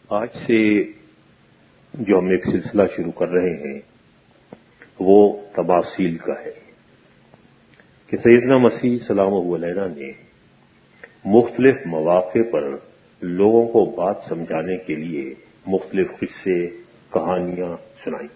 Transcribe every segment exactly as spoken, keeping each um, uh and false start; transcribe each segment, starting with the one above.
آج سے جو ہم ایک سلسلہ شروع کر رہے ہیں وہ تماثیل کا ہے کہ سیدنا مسیح سلام علیہ نے مختلف مواقع پر لوگوں کو بات سمجھانے کے لیے مختلف قصے کہانیاں سنائیں،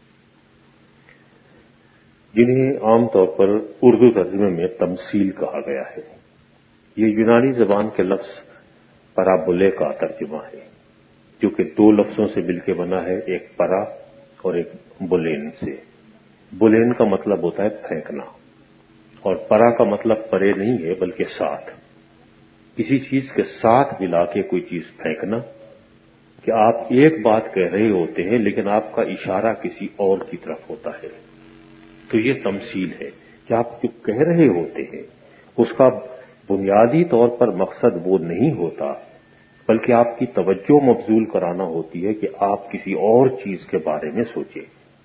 جنہیں عام طور پر اردو ترجمے میں تمثیل کہا گیا ہے۔ یہ یونانی زبان کے لفظ پرابولے کا ترجمہ ہے، جو کہ دو لفظوں سے مل کے بنا ہے، ایک پرا اور ایک بولین سے۔ بولین کا مطلب ہوتا ہے پھینکنا، اور پرا کا مطلب پرے نہیں ہے بلکہ ساتھ، کسی چیز کے ساتھ ملا کے کوئی چیز پھینکنا، کہ آپ ایک بات کہہ رہے ہوتے ہیں لیکن آپ کا اشارہ کسی اور کی طرف ہوتا ہے، تو یہ تمثیل ہے کہ آپ جو کہہ رہے ہوتے ہیں اس کا بنیادی طور پر مقصد وہ نہیں ہوتا، بلکہ آپ کی توجہ مبذول کرانا ہوتی ہے کہ آپ کسی اور چیز کے بارے میں سوچیں۔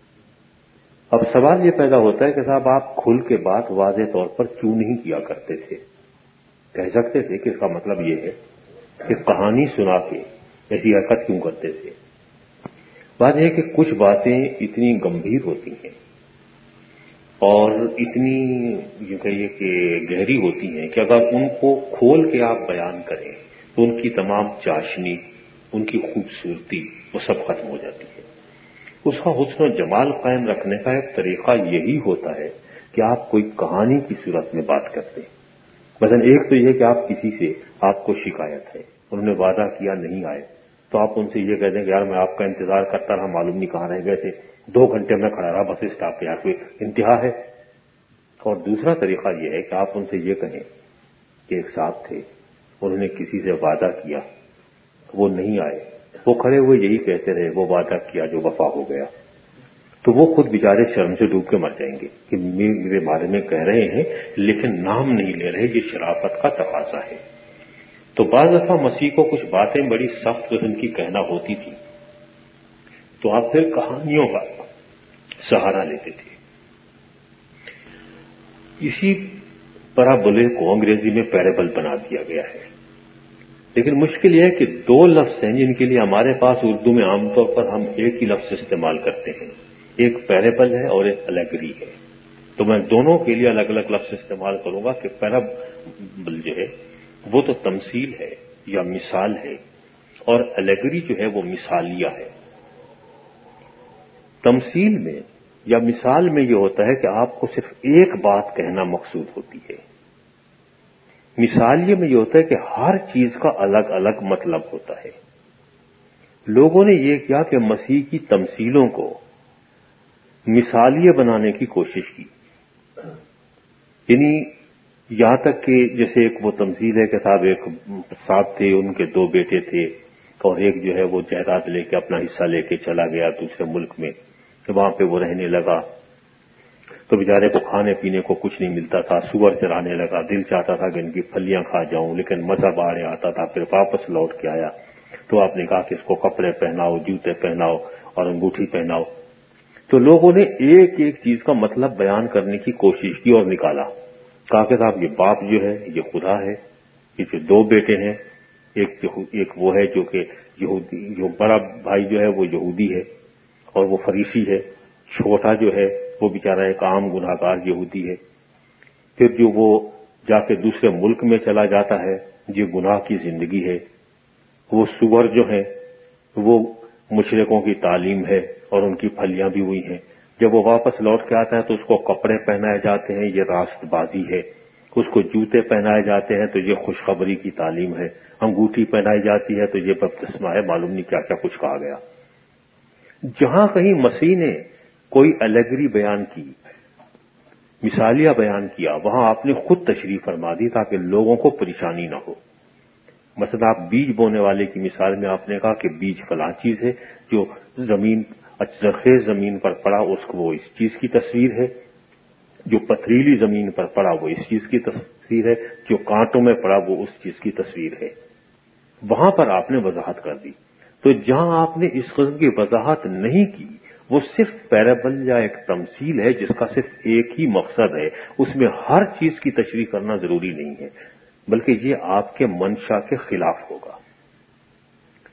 اب سوال یہ پیدا ہوتا ہے کہ صاحب آپ کھل کے بات واضح طور پر کیوں نہیں کیا کرتے تھے؟ کہہ سکتے تھے کہ اس کا مطلب یہ ہے کہ کہانی سنا کے ایسی حرکت کیوں کرتے تھے؟ بات یہ ہے کہ کچھ باتیں اتنی گمبھیر ہوتی ہیں اور اتنی یہ کہیے کہ گہری ہوتی ہیں کہ اگر ان کو کھول کے آپ بیان کریں تو ان کی تمام چاشنی، ان کی خوبصورتی وہ سب ختم ہو جاتی ہے۔ اس کا حسن و جمال قائم رکھنے کا ایک طریقہ یہی ہوتا ہے کہ آپ کوئی کہانی کی صورت میں بات کرتے ہیں۔ مثلا ایک تو یہ کہ آپ کسی سے آپ کو شکایت ہے، انہوں نے وعدہ کیا نہیں آئے، تو آپ ان سے یہ کہہ دیں کہ یار میں آپ کا انتظار کرتا رہا، معلوم نہیں کہاں رہ گئے تھے، دو گھنٹے میں کھڑا رہا بس اسٹاپ پہ، یار کوئی انتہا ہے۔ اور دوسرا طریقہ یہ ہے کہ آپ ان سے یہ کہیں کہ ایک صاحب تھے، انہوں نے کسی سے وعدہ کیا، وہ نہیں آئے، وہ کھڑے ہوئے یہی کہتے رہے وہ وعدہ کیا جو وفا ہو گیا، تو وہ خود بیچارے شرم سے ڈوب کے مر جائیں گے کہ میرے بارے میں کہہ رہے ہیں لیکن نام نہیں لے رہے، یہ شرافت کا تقاضا ہے۔ تو بعض دفعہ مسیح کو کچھ باتیں بڑی سخت قسم کی کہنا ہوتی تھی تو آپ پھر کہانیوں کا سہارا لیتے تھے۔ اسی پرابولے کو انگریزی میں پیرابل بنا دیا گیا ہے، لیکن مشکل یہ ہے کہ دو لفظ ہیں جن کے لیے ہمارے پاس اردو میں عام طور پر ہم ایک ہی لفظ استعمال کرتے ہیں، ایک پیرابل ہے اور ایک الیگری ہے۔ تو میں دونوں کے لیے الگ الگ لفظ استعمال کروں گا کہ پیرابل جو ہے وہ تو تمثیل ہے یا مثال ہے، اور الیگری جو ہے وہ مثالیہ ہے۔ تمثیل میں یا مثال میں یہ ہوتا ہے کہ آپ کو صرف ایک بات کہنا مقصود ہوتی ہے، مثالیہ میں یہ ہوتا ہے کہ ہر چیز کا الگ الگ مطلب ہوتا ہے۔ لوگوں نے یہ کیا کہ مسیح کی تمثیلوں کو مثالیہ بنانے کی کوشش کی، یعنی یہاں تک کہ جیسے ایک وہ تمثیل ہے کہ صاحب ایک صاحب تھے، ان کے دو بیٹے تھے، اور ایک جو ہے وہ جائیداد لے کے اپنا حصہ لے کے چلا گیا دوسرے ملک میں، کہ وہاں پہ وہ رہنے لگا تو بیچارے کو کھانے پینے کو کچھ نہیں ملتا تھا، سور چرانے لگا، دل چاہتا تھا کہ ان کی پھلیاں کھا جاؤں لیکن مزہ باہر آتا تھا، پھر واپس لوٹ کے آیا تو آپ نے کہا کہ اس کو کپڑے پہناؤ، جوتے پہناؤ اور انگوٹھی پہناؤ۔ تو لوگوں نے ایک ایک چیز کا مطلب بیان کرنے کی کوشش کی اور نکالا، کہا کہ صاحب یہ باپ جو ہے یہ خدا ہے، یہ جو دو بیٹے ہیں، ایک ایک وہ ہے جو کہ یہودی، جو بڑا بھائی جو ہے وہ یہودی ہے اور وہ فریسی ہے، چھوٹا جو ہے وہ بیچارہ ایک عام گناہ گار یہودی ہے، پھر جو وہ جا کے دوسرے ملک میں چلا جاتا ہے یہ گناہ کی زندگی ہے، وہ سور جو ہیں وہ مشرکوں کی تعلیم ہے اور ان کی پھلیاں بھی ہوئی ہیں، جب وہ واپس لوٹ کے آتا ہے تو اس کو کپڑے پہنائے جاتے ہیں، یہ راست بازی ہے، اس کو جوتے پہنائے جاتے ہیں تو یہ خوشخبری کی تعلیم ہے، انگوٹھی پہنائی جاتی ہے تو یہ بپتسمہ ہے، معلوم نہیں کیا کیا کچھ کہا گیا۔ جہاں کہیں مسیح نے کوئی الیگری بیان کی، مثالیہ بیان کیا، وہاں آپ نے خود تشریح فرما دی تاکہ لوگوں کو پریشانی نہ ہو۔ مثلا آپ بیج بونے والے کی مثال میں آپ نے کہا کہ بیج فلاں چیز ہے، جو زمین زرخیز زمین پر پڑا اس کو وہ اس چیز کی تصویر ہے، جو پتھریلی زمین پر پڑا وہ اس چیز کی تصویر ہے، جو کانٹوں میں پڑا وہ اس چیز کی تصویر ہے۔ وہاں پر آپ نے وضاحت کر دی۔ تو جہاں آپ نے اس قسم کی وضاحت نہیں کی وہ صرف پیرابل یا ایک تمثیل ہے جس کا صرف ایک ہی مقصد ہے، اس میں ہر چیز کی تشریح کرنا ضروری نہیں ہے، بلکہ یہ آپ کے منشا کے خلاف ہوگا۔ تو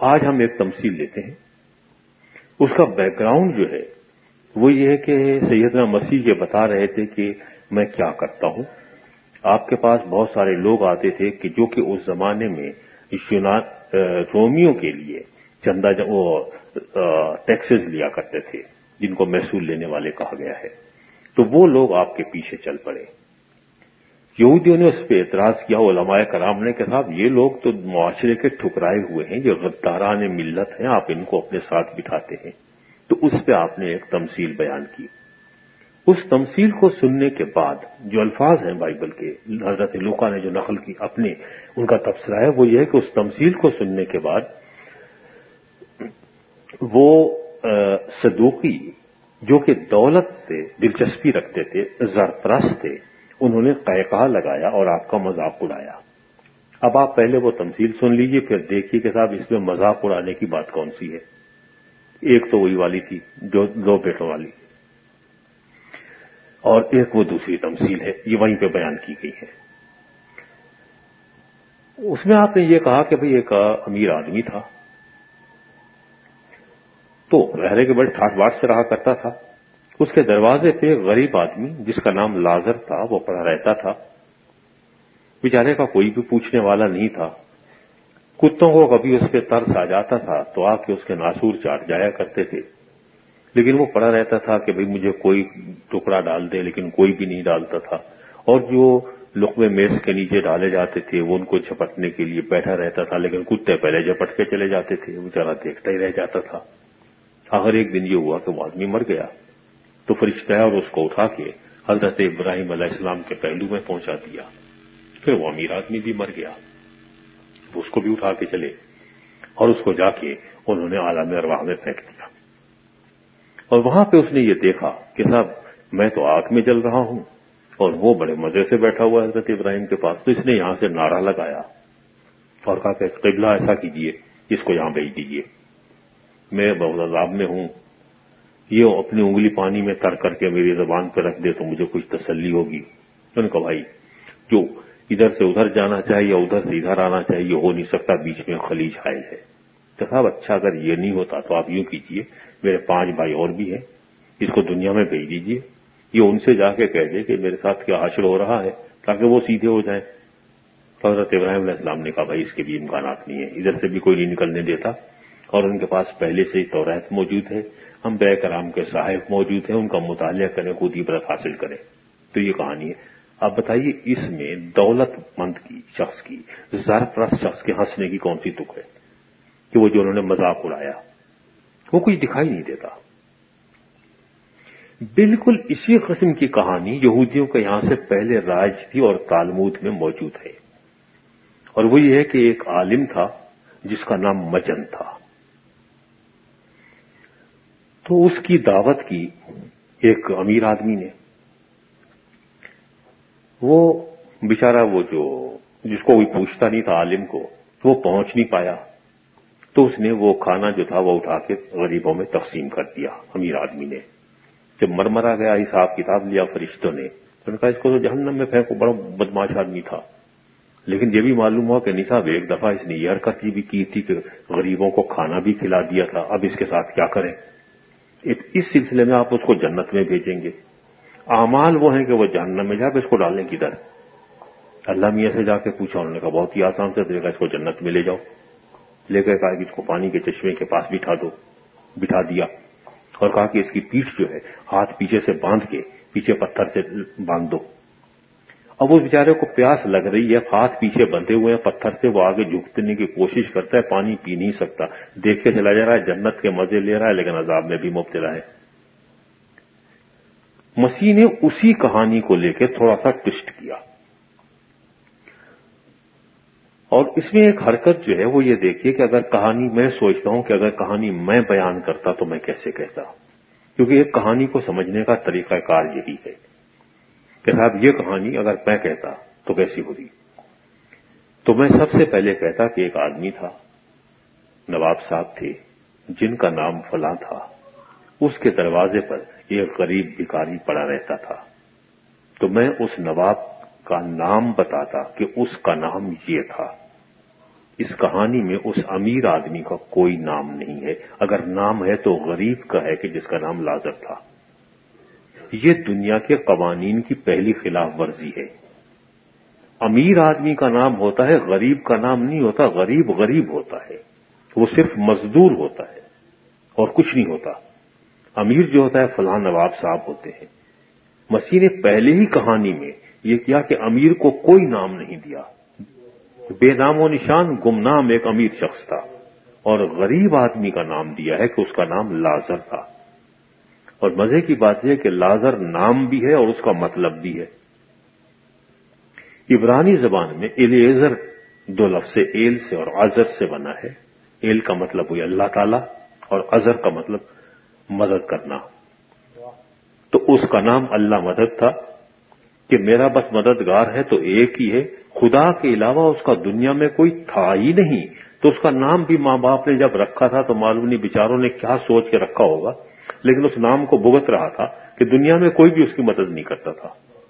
آج ہم ایک تمثیل لیتے ہیں، اس کا بیک گراؤنڈ جو ہے وہ یہ ہے کہ سیدنا مسیح یہ بتا رہے تھے کہ میں کیا کرتا ہوں. آپ کے پاس بہت سارے لوگ آتے تھے کہ جو کہ اس زمانے میں رومیوں کے لیے چندہ وہ ٹیکسز لیا کرتے تھے، جن کو محصول لینے والے کہا گیا ہے. تو وہ لوگ آپ کے پیچھے چل پڑے. یہودیوں نے اس پہ اعتراض کیا، علماء کرام نے کہ صاحب یہ لوگ تو معاشرے کے ٹھکرائے ہوئے ہیں، یہ غداران ملت ہیں، آپ ان کو اپنے ساتھ بٹھاتے ہیں. تو اس پہ آپ نے ایک تمثیل بیان کی. اس تمثیل کو سننے کے بعد جو الفاظ ہیں بائبل کے، حضرت لوقا نے جو نقل کی اپنے ان کا تبصرہ ہے، وہ یہ ہے کہ اس تمثیل کو سننے کے بعد وہ صدوقی جو کہ دولت سے دلچسپی رکھتے تھے، زرپرست تھے، انہوں نے قہقہہ لگایا اور آپ کا مذاق اڑایا. اب آپ پہلے وہ تمثیل سن لیجئے، پھر دیکھیے کہ صاحب اس میں مذاق اڑانے کی بات کون سی ہے. ایک تو وہی والی تھی جو دو بیٹوں والی، اور ایک وہ دوسری تمثیل ہے، یہ وہیں پہ بیان کی گئی ہے. اس میں آپ نے یہ کہا کہ بھئی ایک امیر آدمی تھا، تو رہنے کے بڑے ٹھاٹ باٹ سے رہا کرتا تھا. اس کے دروازے پہ ایک غریب آدمی جس کا نام لازر تھا وہ پڑا رہتا تھا. بیچارے کا کوئی بھی پوچھنے والا نہیں تھا. کتوں کو کبھی اس پہ ترس آ جاتا تھا تو آ کے اس کے ناسور چاٹ جایا کرتے تھے، لیکن وہ پڑا رہتا تھا کہ بھئی مجھے کوئی ٹکڑا ڈال دے، لیکن کوئی بھی نہیں ڈالتا تھا. اور جو لقمے میز کے نیچے ڈالے جاتے تھے وہ ان کو جھپٹنے کے لیے بیٹھا رہتا تھا، لیکن کتے پہلے جھپٹ کے چلے جاتے تھے، بیچارہ دیکھتا ہی رہ جاتا تھا. آخر ایک دن یہ ہوا کہ وہ آدمی مر گیا. تو فرشتہ اور اس کو اٹھا کے حضرت ابراہیم علیہ السلام کے پہلو میں پہنچا دیا. پھر وہ امیر آدمی بھی مر گیا، اس کو بھی اٹھا کے چلے اور اس کو جا کے انہوں نے عالم ارواح میں پھینک دیا. اور وہاں پہ اس نے یہ دیکھا کہ صاحب میں تو آگ میں جل رہا ہوں اور وہ بڑے مزے سے بیٹھا ہوا ہے حضرت ابراہیم کے پاس. تو اس نے یہاں سے نعرہ لگایا اور کہا کہ قبلہ ایسا کیجئے، اس کو یہاں بھیج دیجئے، میں بہت عذاب میں ہوں، یہ اپنی انگلی پانی میں تر کر کے میری زبان پہ رکھ دے تو مجھے کچھ تسلی ہوگی. تو نے کہا بھائی جو ادھر سے ادھر جانا چاہیے یا ادھر سے ادھر آنا چاہیے ہو نہیں سکتا، بیچ میں خلیج حائل ہے. تو صاحب اچھا اگر یہ نہیں ہوتا تو آپ یوں کیجئے، میرے پانچ بھائی اور بھی ہیں، اس کو دنیا میں بھیج دیجئے، یہ ان سے جا کے کہہ دے کہ میرے ساتھ کیا حشر ہو رہا ہے، تاکہ وہ سیدھے ہو جائیں. تو حضرت ابراہیم علیہ السلام نے کہا بھائی اس کے بھی امکانات نہیں ہیں، ادھر سے بھی کوئی نہیں نکلنے دیتا، اور ان کے پاس پہلے سے ہی توریت موجود ہے، انبیاء کرام کے صاحب موجود ہیں، ان کا مطالعہ کریں، خود عبرت حاصل کریں. تو یہ کہانی ہے. آپ بتائیے اس میں دولت مند کی شخص کی، زرپرست شخص کے ہنسنے کی کون سی تک ہے کہ وہ جو انہوں نے مذاق اڑایا وہ کچھ دکھائی نہیں دیتا. بالکل اسی قسم کی کہانی یہودیوں کے یہاں سے پہلے رائج تھی اور تالمود میں موجود ہے، اور وہ یہ ہے کہ ایک عالم تھا جس کا نام مجن تھا. تو اس کی دعوت کی ایک امیر آدمی نے. وہ بیچارہ وہ جو جس کو کوئی پوچھتا نہیں تھا عالم کو، وہ پہنچ نہیں پایا. تو اس نے وہ کھانا جو تھا وہ اٹھا کے غریبوں میں تقسیم کر دیا امیر آدمی نے. جب مرمرا گیا حساب کتاب لیا فرشتوں نے، تو نے کہا اس کو تو جہنم میں پھینکو، بڑا بدماش آدمی تھا. لیکن یہ بھی معلوم ہوا کہ نہیں صاحب ایک دفعہ اس نے یہ حرکت بھی کی تھی کہ غریبوں کو کھانا بھی کھلا دیا تھا، اب اس کے ساتھ کیا کریں. اس سلسلے میں آپ اس کو جنت میں بھیجیں گے. اعمال وہ ہیں کہ وہ جہنم میں جا کے اس کو ڈالیں کدھر. اللہ میاں سے جا کے پوچھا، انہوں نے کہا بہت ہی آسان سے طریقہ، اس کو جنت میں لے جاؤ. لے کر کہا کہ اس کو پانی کے چشمے کے پاس بٹھا دو. بٹھا دیا اور کہا کہ اس کی پیٹھ جو ہے ہاتھ پیچھے سے باندھ کے پیچھے پتھر سے باندھ دو. اب اس بیچارے کو پیاس لگ رہی ہے، ہاتھ پیچھے بندھے ہوئے ہیں پتھر سے، وہ آگے جھکنے کی کوشش کرتا ہے، پانی پی نہیں سکتا، دیکھ کے چلا جا رہا ہے، جنت کے مزے لے رہا ہے لیکن عذاب میں بھی مبتلا ہے. مسیح نے اسی کہانی کو لے کے تھوڑا سا ٹوسٹ کیا، اور اس میں ایک حرکت جو ہے وہ یہ دیکھیے کہ اگر کہانی، میں سوچتا ہوں کہ اگر کہانی میں بیان کرتا تو میں کیسے کہتا، کیونکہ ایک کہانی کو سمجھنے کا طریقہ کار یہی ہے کہ صاحب یہ کہانی اگر میں کہتا تو کیسی ہوتی. تو میں سب سے پہلے کہتا کہ ایک آدمی تھا، نواب صاحب تھے جن کا نام فلاں تھا، اس کے دروازے پر ایک غریب بھکاری پڑا رہتا تھا. تو میں اس نواب کا نام بتاتا کہ اس کا نام یہ تھا. اس کہانی میں اس امیر آدمی کا کوئی نام نہیں ہے، اگر نام ہے تو غریب کا ہے کہ جس کا نام لازر تھا۔ یہ دنیا کے قوانین کی پہلی خلاف ورزی ہے۔ امیر آدمی کا نام ہوتا ہے، غریب کا نام نہیں ہوتا۔ غریب غریب ہوتا ہے، وہ صرف مزدور ہوتا ہے اور کچھ نہیں ہوتا۔ امیر جو ہوتا ہے فلاں نواب صاحب ہوتے ہیں۔ مسیح نے پہلے ہی کہانی میں یہ کیا کہ امیر کو کوئی نام نہیں دیا، بے نام و نشان گمنام ایک امیر شخص تھا، اور غریب آدمی کا نام دیا ہے کہ اس کا نام لازر تھا۔ اور مزے کی بات یہ کہ لازر نام بھی ہے اور اس کا مطلب بھی ہے۔ عبرانی زبان میں الیعزر دو لفظ سے ایل سے اور عزر سے بنا ہے۔ ایل کا مطلب ہوئی اللہ تعالی اور عزر کا مطلب مدد کرنا۔ تو اس کا نام اللہ مدد تھا کہ میرا بس مددگار ہے تو ایک ہی ہے، خدا کے علاوہ اس کا دنیا میں کوئی تھا ہی نہیں۔ تو اس کا نام بھی ماں باپ نے جب رکھا تھا تو معلوم نہیں بیچاروں نے کیا سوچ کے رکھا ہوگا، لیکن اس نام کو بھگت رہا تھا کہ دنیا میں کوئی بھی اس کی مدد نہیں کرتا تھا۔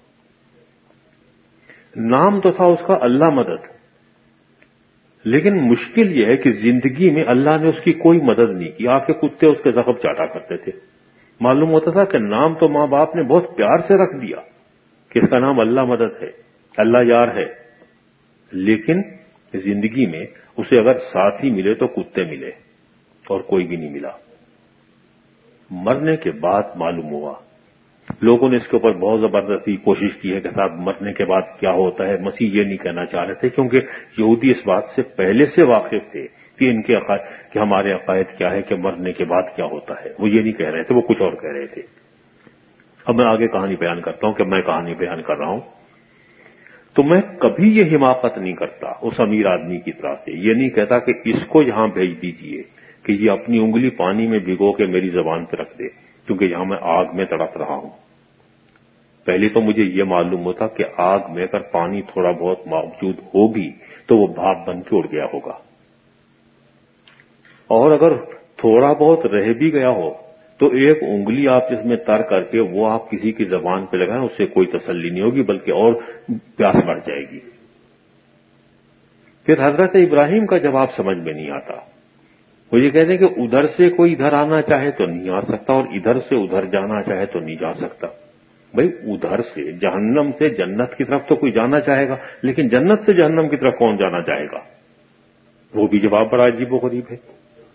نام تو تھا اس کا اللہ مدد، لیکن مشکل یہ ہے کہ زندگی میں اللہ نے اس کی کوئی مدد نہیں کی۔ آ کے کتے اس کے زخم چاٹا کرتے تھے۔ معلوم ہوتا تھا کہ نام تو ماں باپ نے بہت پیار سے رکھ دیا کہ اس کا نام اللہ مدد ہے، اللہ یار ہے، لیکن زندگی میں اسے اگر ساتھی ملے تو کتے ملے اور کوئی بھی نہیں ملا۔ مرنے کے بعد معلوم ہوا، لوگوں نے اس کے اوپر بہت زبردستی کوشش کی ہے کہ صاحب مرنے کے بعد کیا ہوتا ہے۔ مسیح یہ نہیں کہنا چاہ رہے تھے کیونکہ یہودی اس بات سے پہلے سے واقف تھے کہ ان کے عقائد کہ ہمارے عقائد کیا ہے کہ مرنے کے بعد کیا ہوتا ہے۔ وہ یہ نہیں کہہ رہے تھے، وہ کچھ اور کہہ رہے تھے۔ اب میں آگے کہانی بیان کرتا ہوں کہ میں کہانی بیان کر رہا ہوں تو میں کبھی یہ حماقت نہیں کرتا اس امیر آدمی کی طرح سے، یہ نہیں کہتا کہ اس کو یہاں بھیج دیجئے کہ یہ اپنی انگلی پانی میں بھگو کے میری زبان پہ رکھ دے، کیونکہ یہاں میں آگ میں تڑپ رہا ہوں۔ پہلے تو مجھے یہ معلوم ہوتا کہ آگ میں اگر پانی تھوڑا بہت موجود ہو بھی تو وہ بھاپ بن کے اڑ گیا ہوگا، اور اگر تھوڑا بہت رہ بھی گیا ہو تو ایک انگلی آپ جس میں تر کر کے وہ آپ کسی کی زبان پہ لگائیں، اس سے کوئی تسلی نہیں ہوگی بلکہ اور پیاس بڑھ جائے گی۔ پھر حضرت ابراہیم کا جواب سمجھ میں نہیں آتا۔ وہ یہ کہتے ہیں کہ ادھر سے کوئی ادھر آنا چاہے تو نہیں آ سکتا اور ادھر سے ادھر جانا چاہے تو نہیں جا سکتا۔ بھئی ادھر سے جہنم سے جنت کی طرف تو کوئی جانا چاہے گا، لیکن جنت سے جہنم کی طرف کون جانا چاہے گا؟ وہ بھی جواب بڑا عجیب و غریب ہے۔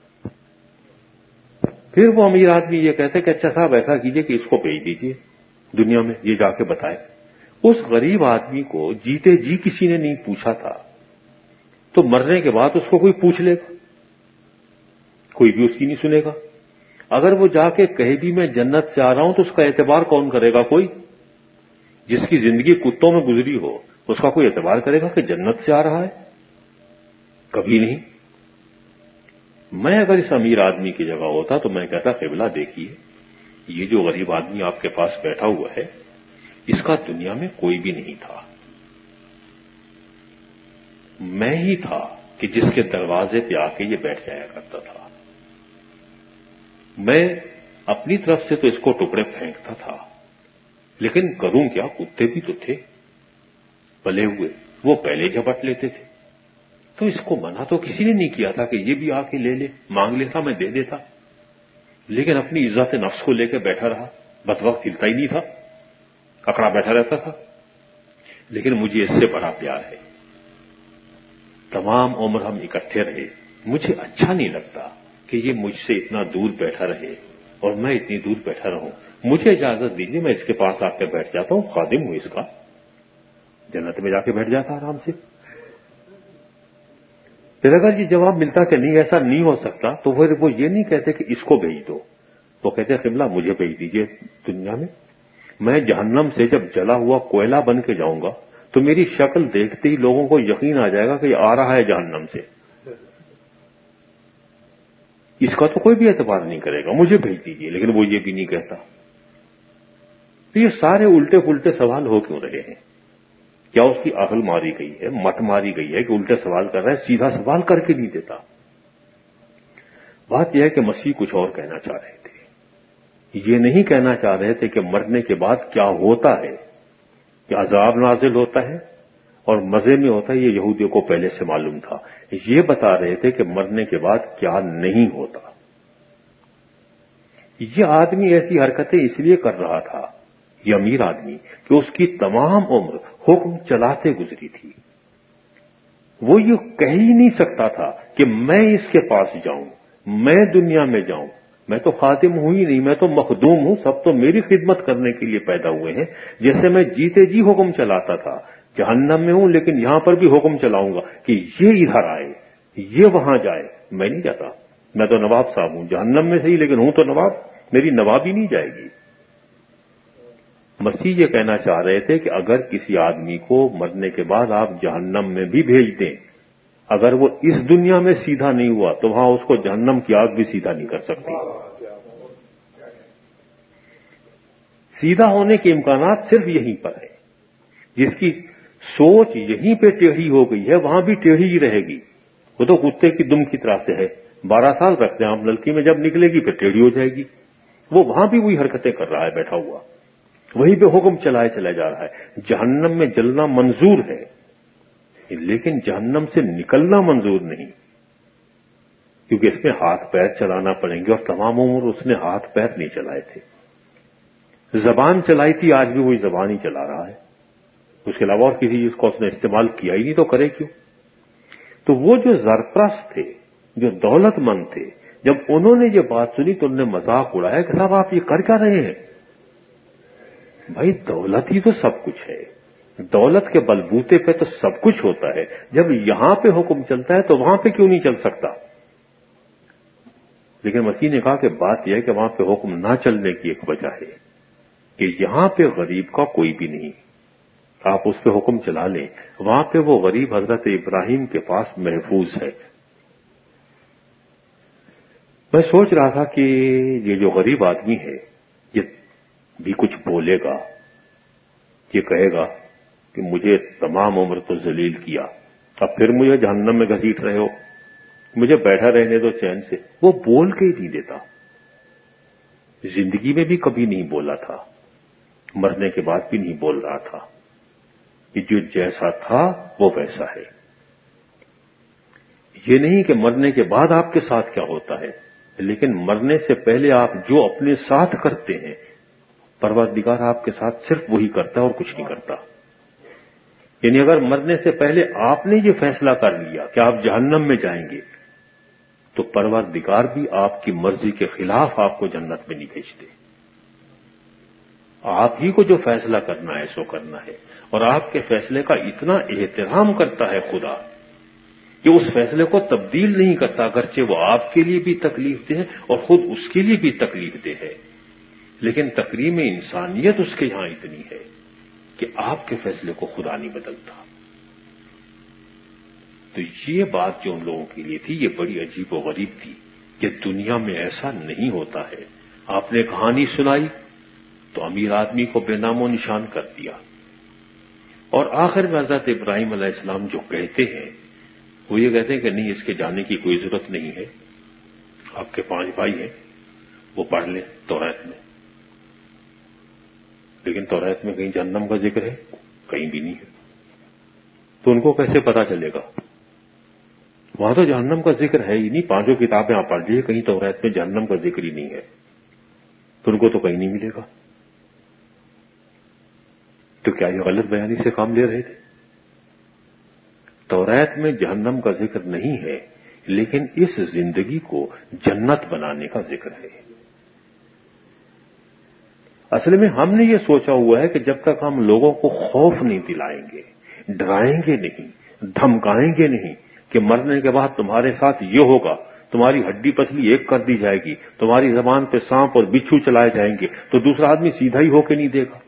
پھر وہ امیر آدمی یہ کہتے کہ اچھا صاحب ایسا کیجئے کہ اس کو بھیج دیجئے دنیا میں، یہ جا کے بتائے۔ اس غریب آدمی کو جیتے جی کسی نے نہیں پوچھا تھا، تو مرنے کے بعد اس کو کوئی پوچھ لے گا؟ کوئی بھی اس کی نہیں سنے گا۔ اگر وہ جا کے کہے بھی میں جنت سے آ رہا ہوں تو اس کا اعتبار کون کرے گا؟ کوئی جس کی زندگی کتوں میں گزری ہو اس کا کوئی اعتبار کرے گا کہ جنت سے آ رہا ہے؟ کبھی نہیں۔ میں اگر اس امیر آدمی کی جگہ ہوتا تو میں کہتا قبلہ دیکھیے، یہ جو غریب آدمی آپ کے پاس بیٹھا ہوا ہے اس کا دنیا میں کوئی بھی نہیں تھا، میں ہی تھا کہ جس کے دروازے پہ آ کے یہ بیٹھ جایا کرتا تھا۔ میں اپنی طرف سے تو اس کو ٹکڑے پھینکتا تھا، لیکن کروں کیا، کتے بھی تو تھے پلے ہوئے، وہ پہلے جھپٹ لیتے تھے۔ تو اس کو منع تو کسی نے نہیں کیا تھا کہ یہ بھی آ کے لے لے، مانگ لیتا میں دے دیتا، لیکن اپنی عزت نفس کو لے کے بیٹھا رہا، بد وقت ہلتا ہی نہیں تھا، اکڑا بیٹھا رہتا تھا۔ لیکن مجھے اس سے بڑا پیار ہے، تمام عمر ہم اکٹھے رہے، مجھے اچھا نہیں لگتا کہ یہ مجھ سے اتنا دور بیٹھا رہے اور میں اتنی دور بیٹھا رہوں۔ مجھے اجازت دیجیے میں اس کے پاس آ کے بیٹھ جاتا ہوں، خادم ہوں اس کا، جنت میں جا کے بیٹھ جاتا آرام سے۔ پھر اگر یہ جواب ملتا کہ نہیں ایسا نہیں ہو سکتا تو پھر وہ یہ نہیں کہتے کہ اس کو بھیج دو، وہ کہتے قبلہ مجھے بھیج دیجیے دنیا میں، میں جہنم سے جب جلا ہوا کوئلہ بن کے جاؤں گا تو میری شکل دیکھتے ہی لوگوں کو یقین آ جائے گا کہ یہ آ رہا ہے جہنم سے، اس کا تو کوئی بھی اعتبار نہیں کرے گا، مجھے بھیج دیجیے۔ لیکن وہ یہ بھی نہیں کہتا۔ تو یہ سارے الٹے پلٹے سوال ہو کیوں رہے ہیں؟ کیا اس کی عقل ماری گئی ہے، مت ماری گئی ہے کہ الٹے سوال کر رہا ہے، سیدھا سوال کر کے نہیں دیتا؟ بات یہ ہے کہ مسیح کچھ اور کہنا چاہ رہے تھے، یہ نہیں کہنا چاہ رہے تھے کہ مرنے کے بعد کیا ہوتا ہے، کہ عذاب نازل ہوتا ہے، اور مزے میں ہوتا ہے یہ یہودیوں کو پہلے سے معلوم تھا. یہ بتا رہے تھے کہ مرنے کے بعد کیا نہیں ہوتا. یہ آدمی ایسی حرکتیں اس لیے کر رہا تھا، یہ امیر آدمی، کہ اس کی تمام عمر حکم چلاتے گزری تھی. وہ یہ کہہ ہی نہیں سکتا تھا کہ میں اس کے پاس جاؤں، میں دنیا میں جاؤں. میں تو خادم ہوں ہی نہیں، میں تو مخدوم ہوں، سب تو میری خدمت کرنے کے لیے پیدا ہوئے ہیں. جیسے میں جیتے جی حکم چلاتا تھا، جہنم میں ہوں لیکن یہاں پر بھی حکم چلاؤں گا کہ یہ ادھر آئے، یہ وہاں جائے. میں نہیں جاتا، میں تو نواب صاحب ہوں، جہنم میں صحیح لیکن ہوں تو نواب، میری نوابی نہیں جائے گی. مسیح یہ کہنا چاہ رہے تھے کہ اگر کسی آدمی کو مرنے کے بعد آپ جہنم میں بھی بھیج دیں، اگر وہ اس دنیا میں سیدھا نہیں ہوا تو وہاں اس کو جہنم کی آگ بھی سیدھا نہیں کر سکتی. سیدھا ہونے کے امکانات صرف یہیں پر ہیں. جس کی سوچ یہیں پہ ٹیڑھی ہو گئی ہے وہاں بھی ٹیڑھی ہی رہے گی. وہ تو کتے کی دم کی طرح سے ہے، بارہ سال رکھتے ہیں آپ لڑکی میں، جب نکلے گی پھر ٹیڑھی ہو جائے گی. وہ وہاں بھی وہی حرکتیں کر رہا ہے بیٹھا ہوا، وہیں پہ حکم چلائے چلا جا رہا ہے. جہنم میں جلنا منظور ہے لیکن جہنم سے نکلنا منظور نہیں، کیونکہ اس میں ہاتھ پیر چلانا پڑیں گے، اور تمام عمر اس نے ہاتھ پیر نہیں چلائے تھے. زبان چلائی تھی، آج بھی وہی زبان ہی چلا رہا ہے. اس کے علاوہ اور کسی چیز کو اس نے استعمال کیا ہی نہیں تو کرے کیوں. تو وہ جو زرپرست تھے، جو دولت مند تھے، جب انہوں نے یہ بات سنی تو انہوں نے مذاق اڑایا کہ صاحب آپ یہ کر کیا رہے ہیں؟ بھائی دولت ہی تو سب کچھ ہے، دولت کے بلبوتے پہ تو سب کچھ ہوتا ہے. جب یہاں پہ حکم چلتا ہے تو وہاں پہ کیوں نہیں چل سکتا؟ لیکن مسیح نے کہا کہ بات یہ ہے کہ وہاں پہ حکم نہ چلنے کی ایک وجہ ہے کہ یہاں پہ غریب کا کوئی بھی نہیں، آپ اس پہ حکم چلا لیں. وہاں پہ وہ غریب حضرت ابراہیم کے پاس محفوظ ہے. میں سوچ رہا تھا کہ یہ جو غریب آدمی ہے یہ بھی کچھ بولے گا، یہ کہے گا کہ مجھے تمام عمر تو ذلیل کیا، اب پھر مجھے جہنم میں گھسیٹ رہے ہو، مجھے بیٹھا رہنے دو چین سے. وہ بول کے ہی نہیں دیتا، زندگی میں بھی کبھی نہیں بولا تھا، مرنے کے بعد بھی نہیں بول رہا تھا کہ جو جیسا تھا وہ ویسا ہے. یہ نہیں کہ مرنے کے بعد آپ کے ساتھ کیا ہوتا ہے، لیکن مرنے سے پہلے آپ جو اپنے ساتھ کرتے ہیں پروردگار آپ کے ساتھ صرف وہی کرتا ہے اور کچھ نہیں کرتا. یعنی اگر مرنے سے پہلے آپ نے یہ فیصلہ کر لیا کہ آپ جہنم میں جائیں گے تو پروردگار بھی آپ کی مرضی کے خلاف آپ کو جنت میں نہیں بھیجتے. آپ ہی کو جو فیصلہ کرنا ہے سو کرنا ہے، اور آپ کے فیصلے کا اتنا احترام کرتا ہے خدا کہ اس فیصلے کو تبدیل نہیں کرتا، اگرچہ وہ آپ کے لیے بھی تکلیف دہ اور خود اس کے لیے بھی تکلیف دہ ہے. لیکن تکریم انسانیت اس کے یہاں اتنی ہے کہ آپ کے فیصلے کو خدا نہیں بدلتا. تو یہ بات جو ان لوگوں کے لیے تھی یہ بڑی عجیب و غریب تھی کہ دنیا میں ایسا نہیں ہوتا ہے. آپ نے کہانی سنائی تو امیر آدمی کو بے نام و نشان کر دیا، اور آخر میں حضرت ابراہیم علیہ السلام جو کہتے ہیں وہ یہ کہتے ہیں کہ نہیں، اس کے جانے کی کوئی ضرورت نہیں ہے، آپ کے پانچ بھائی ہیں وہ پڑھ لیں توریت میں. لیکن توریت میں کہیں جہنم کا ذکر ہے؟ کہیں بھی نہیں ہے. تو ان کو کیسے پتا چلے گا؟ وہاں تو جہنم کا ذکر ہے ہی نہیں. پانچوں کتابیں آپ پڑھ لیجیے، کہیں توریت میں جہنم کا ذکر ہی نہیں ہے، تو ان کو تو کہیں نہیں ملے گا. تو کیا یہ غلط بیانی سے کام لے رہے تھے؟ توریت میں جہنم کا ذکر نہیں ہے، لیکن اس زندگی کو جنت بنانے کا ذکر ہے. اصل میں ہم نے یہ سوچا ہوا ہے کہ جب تک ہم لوگوں کو خوف نہیں دلائیں گے، ڈرائیں گے نہیں، دھمکائیں گے نہیں کہ مرنے کے بعد تمہارے ساتھ یہ ہوگا، تمہاری ہڈی پسلی ایک کر دی جائے گی، تمہاری زبان پہ سانپ اور بچھو چلائے جائیں گے، تو دوسرا آدمی سیدھا ہی ہو کے نہیں دے گا.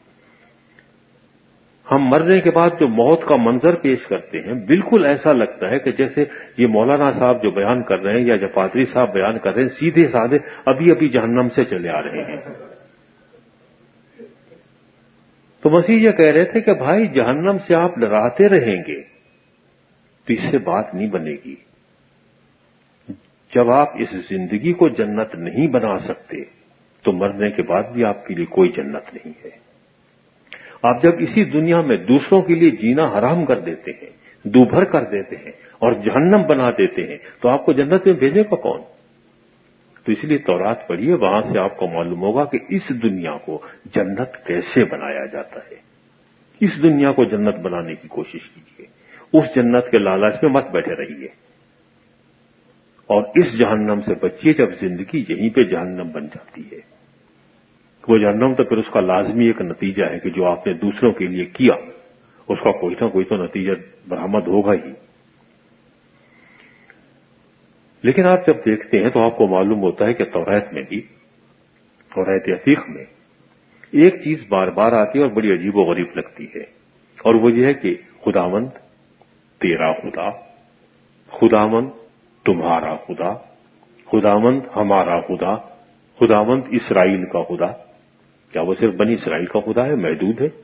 ہم مرنے کے بعد جو موت کا منظر پیش کرتے ہیں بالکل ایسا لگتا ہے کہ جیسے یہ مولانا صاحب جو بیان کر رہے ہیں یا جو پادری صاحب بیان کر رہے ہیں سیدھے سادے ابھی ابھی جہنم سے چلے آ رہے ہیں. تو مسیح یہ کہہ رہے تھے کہ بھائی جہنم سے آپ ڈراتے رہیں گے تو اس سے بات نہیں بنے گی. جب آپ اس زندگی کو جنت نہیں بنا سکتے تو مرنے کے بعد بھی آپ کے لیے کوئی جنت نہیں ہے. آپ جب اسی دنیا میں دوسروں کے لیے جینا حرام کر دیتے ہیں، دوبھر کر دیتے ہیں اور جہنم بنا دیتے ہیں، تو آپ کو جنت میں بھیجے گا کون؟ تو اس لیے تورات پڑھیے، وہاں سے آپ کو معلوم ہوگا کہ اس دنیا کو جنت کیسے بنایا جاتا ہے۔ اس دنیا کو جنت بنانے کی کوشش کیجیے، اس جنت کے لالچ میں مت بیٹھے رہیے، اور اس جہنم سے بچیے جب زندگی یہیں پہ جہنم بن جاتی ہے۔ وہ جہنم تو پھر اس کا لازمی ایک نتیجہ ہے کہ جو آپ نے دوسروں کے لیے کیا اس کا کوئی نہ کوئی تو نتیجہ برآمد ہوگا ہی۔ لیکن آپ جب دیکھتے ہیں تو آپ کو معلوم ہوتا ہے کہ توریت میں بھی، توریت عتیق میں ایک چیز بار بار آتی ہے اور بڑی عجیب و غریب لگتی ہے، اور وہ یہ ہے کہ خداوند تیرا خدا، خداوند تمہارا خدا، خداوند ہمارا خدا، خداوند اسرائیل کا خدا۔ کیا وہ صرف بنی اسرائیل کا خدا ہے، محدود ہے؟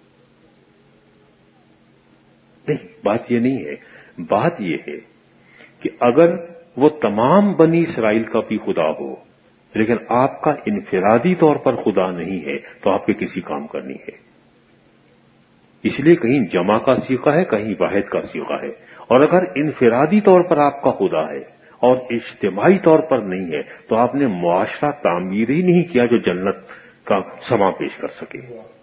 نہیں، بات یہ نہیں ہے۔ بات یہ ہے کہ اگر وہ تمام بنی اسرائیل کا بھی خدا ہو لیکن آپ کا انفرادی طور پر خدا نہیں ہے تو آپ کے کسی کام کا نہیں ہے۔ اس لیے کہیں جمع کا صیغہ ہے، کہیں واحد کا صیغہ ہے، اور اگر انفرادی طور پر آپ کا خدا ہے اور اجتماعی طور پر نہیں ہے تو آپ نے معاشرہ تعمیر ہی نہیں کیا جو جنت کا سما پیش کر سکے۔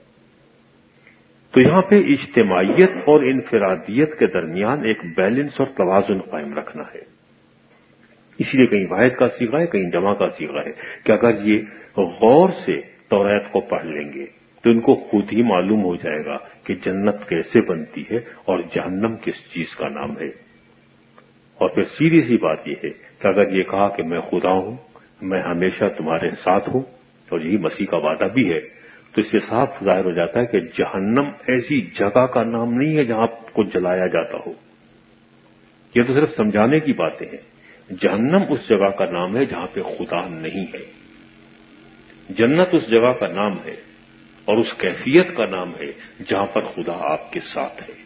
تو یہاں پہ اجتماعیت اور انفرادیت کے درمیان ایک بیلنس اور توازن قائم رکھنا ہے۔ اس لیے کہیں واحد کا صیغہ ہے، کہیں جمع کا صیغہ ہے، کہ اگر یہ غور سے توریت کو پڑھ لیں گے تو ان کو خود ہی معلوم ہو جائے گا کہ جنت کیسے بنتی ہے اور جہنم کس چیز کا نام ہے۔ اور پھر سیدھی سی بات یہ ہے کہ اگر یہ کہا کہ میں خدا ہوں، میں ہمیشہ تمہارے ساتھ ہوں، اور یہی مسیح کا وعدہ بھی ہے، تو اس سے صاف ظاہر ہو جاتا ہے کہ جہنم ایسی جگہ کا نام نہیں ہے جہاں کو جلایا جاتا ہو۔ یہ تو صرف سمجھانے کی باتیں ہیں۔ جہنم اس جگہ کا نام ہے جہاں پہ خدا نہیں ہے۔ جنت اس جگہ کا نام ہے اور اس کیفیت کا نام ہے جہاں پر خدا آپ کے ساتھ ہے۔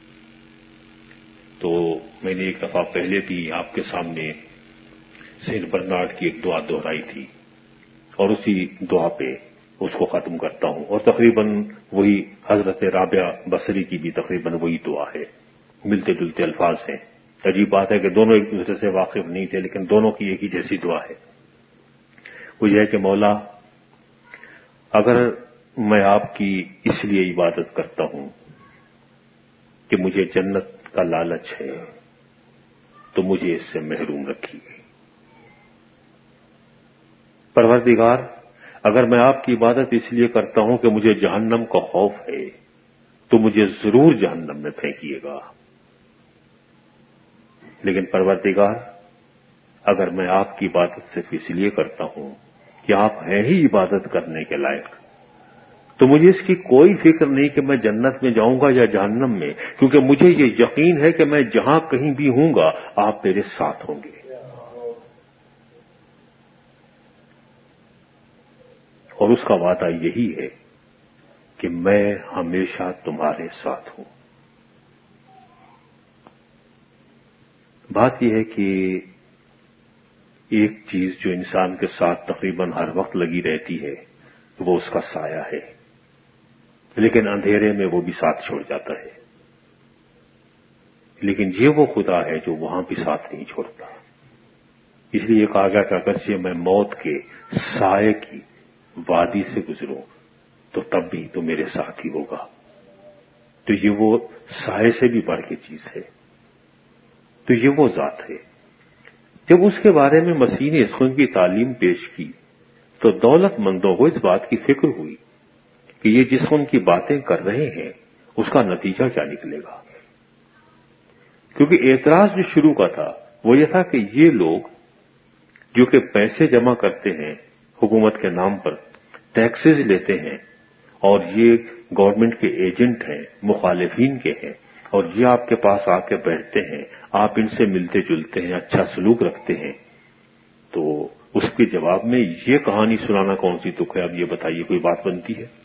تو میں نے ایک دفعہ پہلے بھی آپ کے سامنے سینٹ برنارڈ کی ایک دعا دہرائی تھی، اور اسی دعا پہ اس کو ختم کرتا ہوں، اور تقریباً وہی حضرت رابعہ بصری کی بھی تقریباً وہی دعا ہے، ملتے جلتے الفاظ ہیں۔ عجیب بات ہے کہ دونوں ایک دوسرے سے واقف نہیں تھے لیکن دونوں کی ایک ہی جیسی دعا ہے۔ وہ یہ ہے کہ مولا، اگر میں آپ کی اس لیے عبادت کرتا ہوں کہ مجھے جنت کا لالچ ہے تو مجھے اس سے محروم رکھیے۔ پروردگار، اگر میں آپ کی عبادت اس لیے کرتا ہوں کہ مجھے جہنم کا خوف ہے تو مجھے ضرور جہنم میں پھینکیے گا۔ لیکن پروردگار، اگر میں آپ کی عبادت صرف اس لیے کرتا ہوں کہ آپ ہیں ہی عبادت کرنے کے لائق، تو مجھے اس کی کوئی فکر نہیں کہ میں جنت میں جاؤں گا یا جہنم میں، کیونکہ مجھے یہ یقین ہے کہ میں جہاں کہیں بھی ہوں گا آپ میرے ساتھ ہوں گے۔ اور اس کا وعدہ یہی ہے کہ میں ہمیشہ تمہارے ساتھ ہوں۔ بات یہ ہے کہ ایک چیز جو انسان کے ساتھ تقریباً ہر وقت لگی رہتی ہے وہ اس کا سایہ ہے، لیکن اندھیرے میں وہ بھی ساتھ چھوڑ جاتا ہے۔ لیکن یہ وہ خدا ہے جو وہاں بھی ساتھ نہیں چھوڑتا۔ اس لیے یہ کہا گیا کہ اگرچہ میں موت کے سائے کی وادی سے گزروں تو تب بھی تو میرے ساتھ ہی ہوگا۔ تو یہ وہ سائے سے بھی بڑھ کے چیز ہے، تو یہ وہ ذات ہے۔ جب اس کے بارے میں مسیح نے اس قسم کی تعلیم پیش کی تو دولت مندوں کو اس بات کی فکر ہوئی کہ یہ جس قسم کی باتیں کر رہے ہیں اس کا نتیجہ کیا نکلے گا، کیونکہ اعتراض جو شروع کا تھا وہ یہ تھا کہ یہ لوگ جو کہ پیسے جمع کرتے ہیں حکومت کے نام پر، ٹیکسز لیتے ہیں، اور یہ گورنمنٹ کے ایجنٹ ہیں، مخالفین کے ہیں، اور یہ آپ کے پاس آ کے بیٹھتے ہیں، آپ ان سے ملتے جلتے ہیں، اچھا سلوک رکھتے ہیں، تو اس کے جواب میں یہ کہانی سنانا کون سی تک ہے؟ اب یہ بتائیے کوئی بات بنتی ہے؟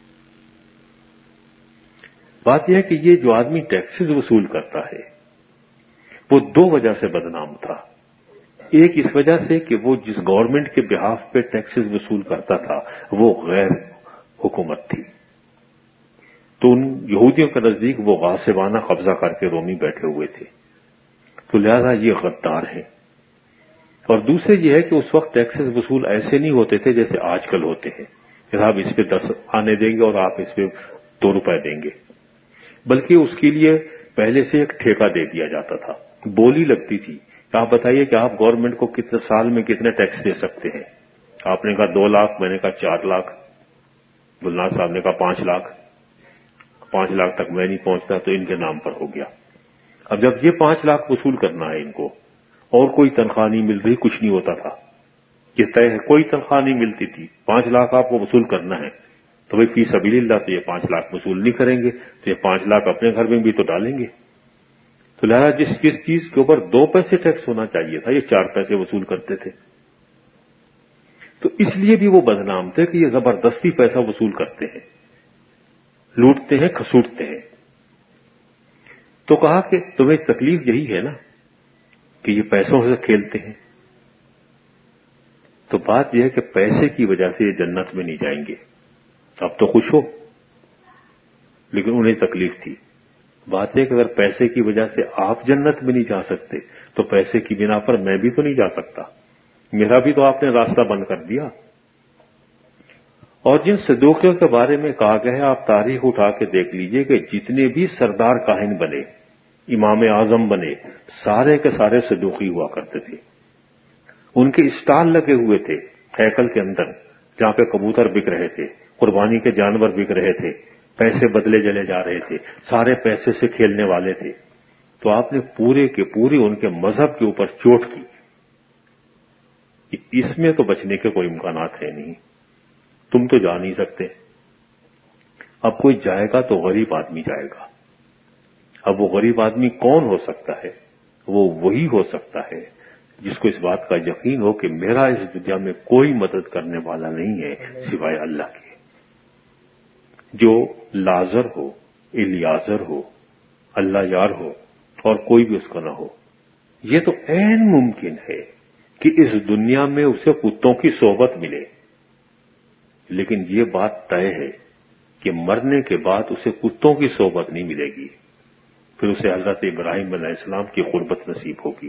بات یہ ہے کہ یہ جو آدمی ٹیکسز وصول کرتا ہے وہ دو وجہ سے بدنام تھا۔ ایک اس وجہ سے کہ وہ جس گورنمنٹ کے بہاف پہ ٹیکسز وصول کرتا تھا وہ غیر حکومت تھی، تو ان یہودیوں کے نزدیک وہ غاصبانہ قبضہ کر کے رومی بیٹھے ہوئے تھے، تو لہذا یہ غدار ہیں۔ اور دوسرے یہ ہے کہ اس وقت ٹیکسز وصول ایسے نہیں ہوتے تھے جیسے آج کل ہوتے ہیں کہ آپ اس پہ دس آنے دیں گے اور آپ اس پہ دو روپے دیں گے، بلکہ اس کے لیے پہلے سے ایک ٹھیکہ دے دیا جاتا تھا، بولی لگتی تھی کہ آپ بتائیے کہ آپ گورنمنٹ کو کتنے سال میں کتنے ٹیکس دے سکتے ہیں۔ آپ نے کہا دو لاکھ، میں نے کہا چار لاکھ، گلناز صاحب نے کہا پانچ لاکھ، پانچ لاکھ تک میں نہیں پہنچتا تو ان کے نام پر ہو گیا۔ اب جب یہ پانچ لاکھ وصول کرنا ہے ان کو، اور کوئی تنخواہ نہیں مل رہی، کچھ نہیں ہوتا تھا، یہ طے ہے کوئی تنخواہ نہیں ملتی تھی، پانچ لاکھ آپ کو وصول کرنا ہے، تو بھائی فی سبیل اللہ تو یہ پانچ لاکھ وصول نہیں کریں گے تو یہ پانچ لاکھ اپنے گھر میں بھی تو ڈالیں گے، تو لہٰذا جس جس چیز کے اوپر دو پیسے ٹیکس ہونا چاہیے تھا یہ چار پیسے وصول کرتے تھے، تو اس لیے بھی وہ بدنام تھے کہ یہ زبردستی پیسہ وصول کرتے ہیں، لوٹتے ہیں، کھسوٹتے ہیں۔ تو کہا کہ تمہیں تکلیف یہی ہے نا کہ یہ پیسوں سے کھیلتے ہیں، تو بات یہ ہے کہ پیسے کی وجہ سے یہ جنت میں نہیں جائیں گے، اب تو خوش ہو، لیکن انہیں تکلیف تھی۔ بات ہے کہ اگر پیسے کی وجہ سے آپ جنت میں نہیں جا سکتے تو پیسے کی بنا پر میں بھی تو نہیں جا سکتا، میرا بھی تو آپ نے راستہ بند کر دیا۔ اور جن صدوقیوں کے بارے میں کہا گیا ہے، آپ تاریخ اٹھا کے دیکھ لیجئے کہ جتنے بھی سردار کاہن بنے، امام اعظم بنے، سارے کے سارے صدوقی ہوا کرتے تھے۔ ان کے اسٹال لگے ہوئے تھے ہیکل کے اندر جہاں پہ کبوتر بک رہے تھے، قربانی کے جانور بک رہے تھے، پیسے بدلے چلے جا رہے تھے، سارے پیسے سے کھیلنے والے تھے۔ تو آپ نے پورے کے پورے ان کے مذہب کے اوپر چوٹ کی، اس میں تو بچنے کے کوئی امکانات ہیں نہیں، تم تو جا نہیں سکتے۔ اب کوئی جائے گا تو غریب آدمی جائے گا، اب وہ غریب آدمی کون ہو سکتا ہے؟ وہ وہی ہو سکتا ہے جس کو اس بات کا یقین ہو کہ میرا اس دنیا میں کوئی مدد کرنے والا نہیں ہے سوائے اللہ کے، جو لازر ہو، الیازر ہو، اللہ یار ہو اور کوئی بھی اس کا نہ ہو۔ یہ تو عین ممکن ہے کہ اس دنیا میں اسے کتوں کی صحبت ملے، لیکن یہ بات طے ہے کہ مرنے کے بعد اسے کتوں کی صحبت نہیں ملے گی، پھر اسے حضرت ابراہیم علیہ السلام کی قربت نصیب ہوگی۔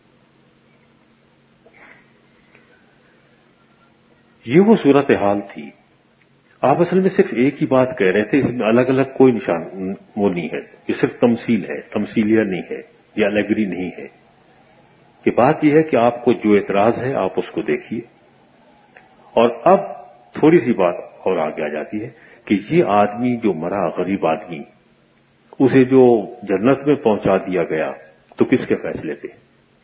یہ وہ صورتحال تھی۔ آپ اصل میں صرف ایک ہی بات کہہ رہے تھے، اس میں الگ الگ کوئی نشان وہ نہیں ہے، یہ صرف تمثیل ہے، تمثیلیہ نہیں ہے، یہ الگری نہیں ہے۔ یہ بات یہ ہے کہ آپ کو جو اعتراض ہے آپ اس کو دیکھیے، اور اب تھوڑی سی بات اور آگے آ جاتی ہے کہ یہ آدمی جو مرا، غریب آدمی، اسے جو جنت میں پہنچا دیا گیا تو کس کے فیصلے پہ؟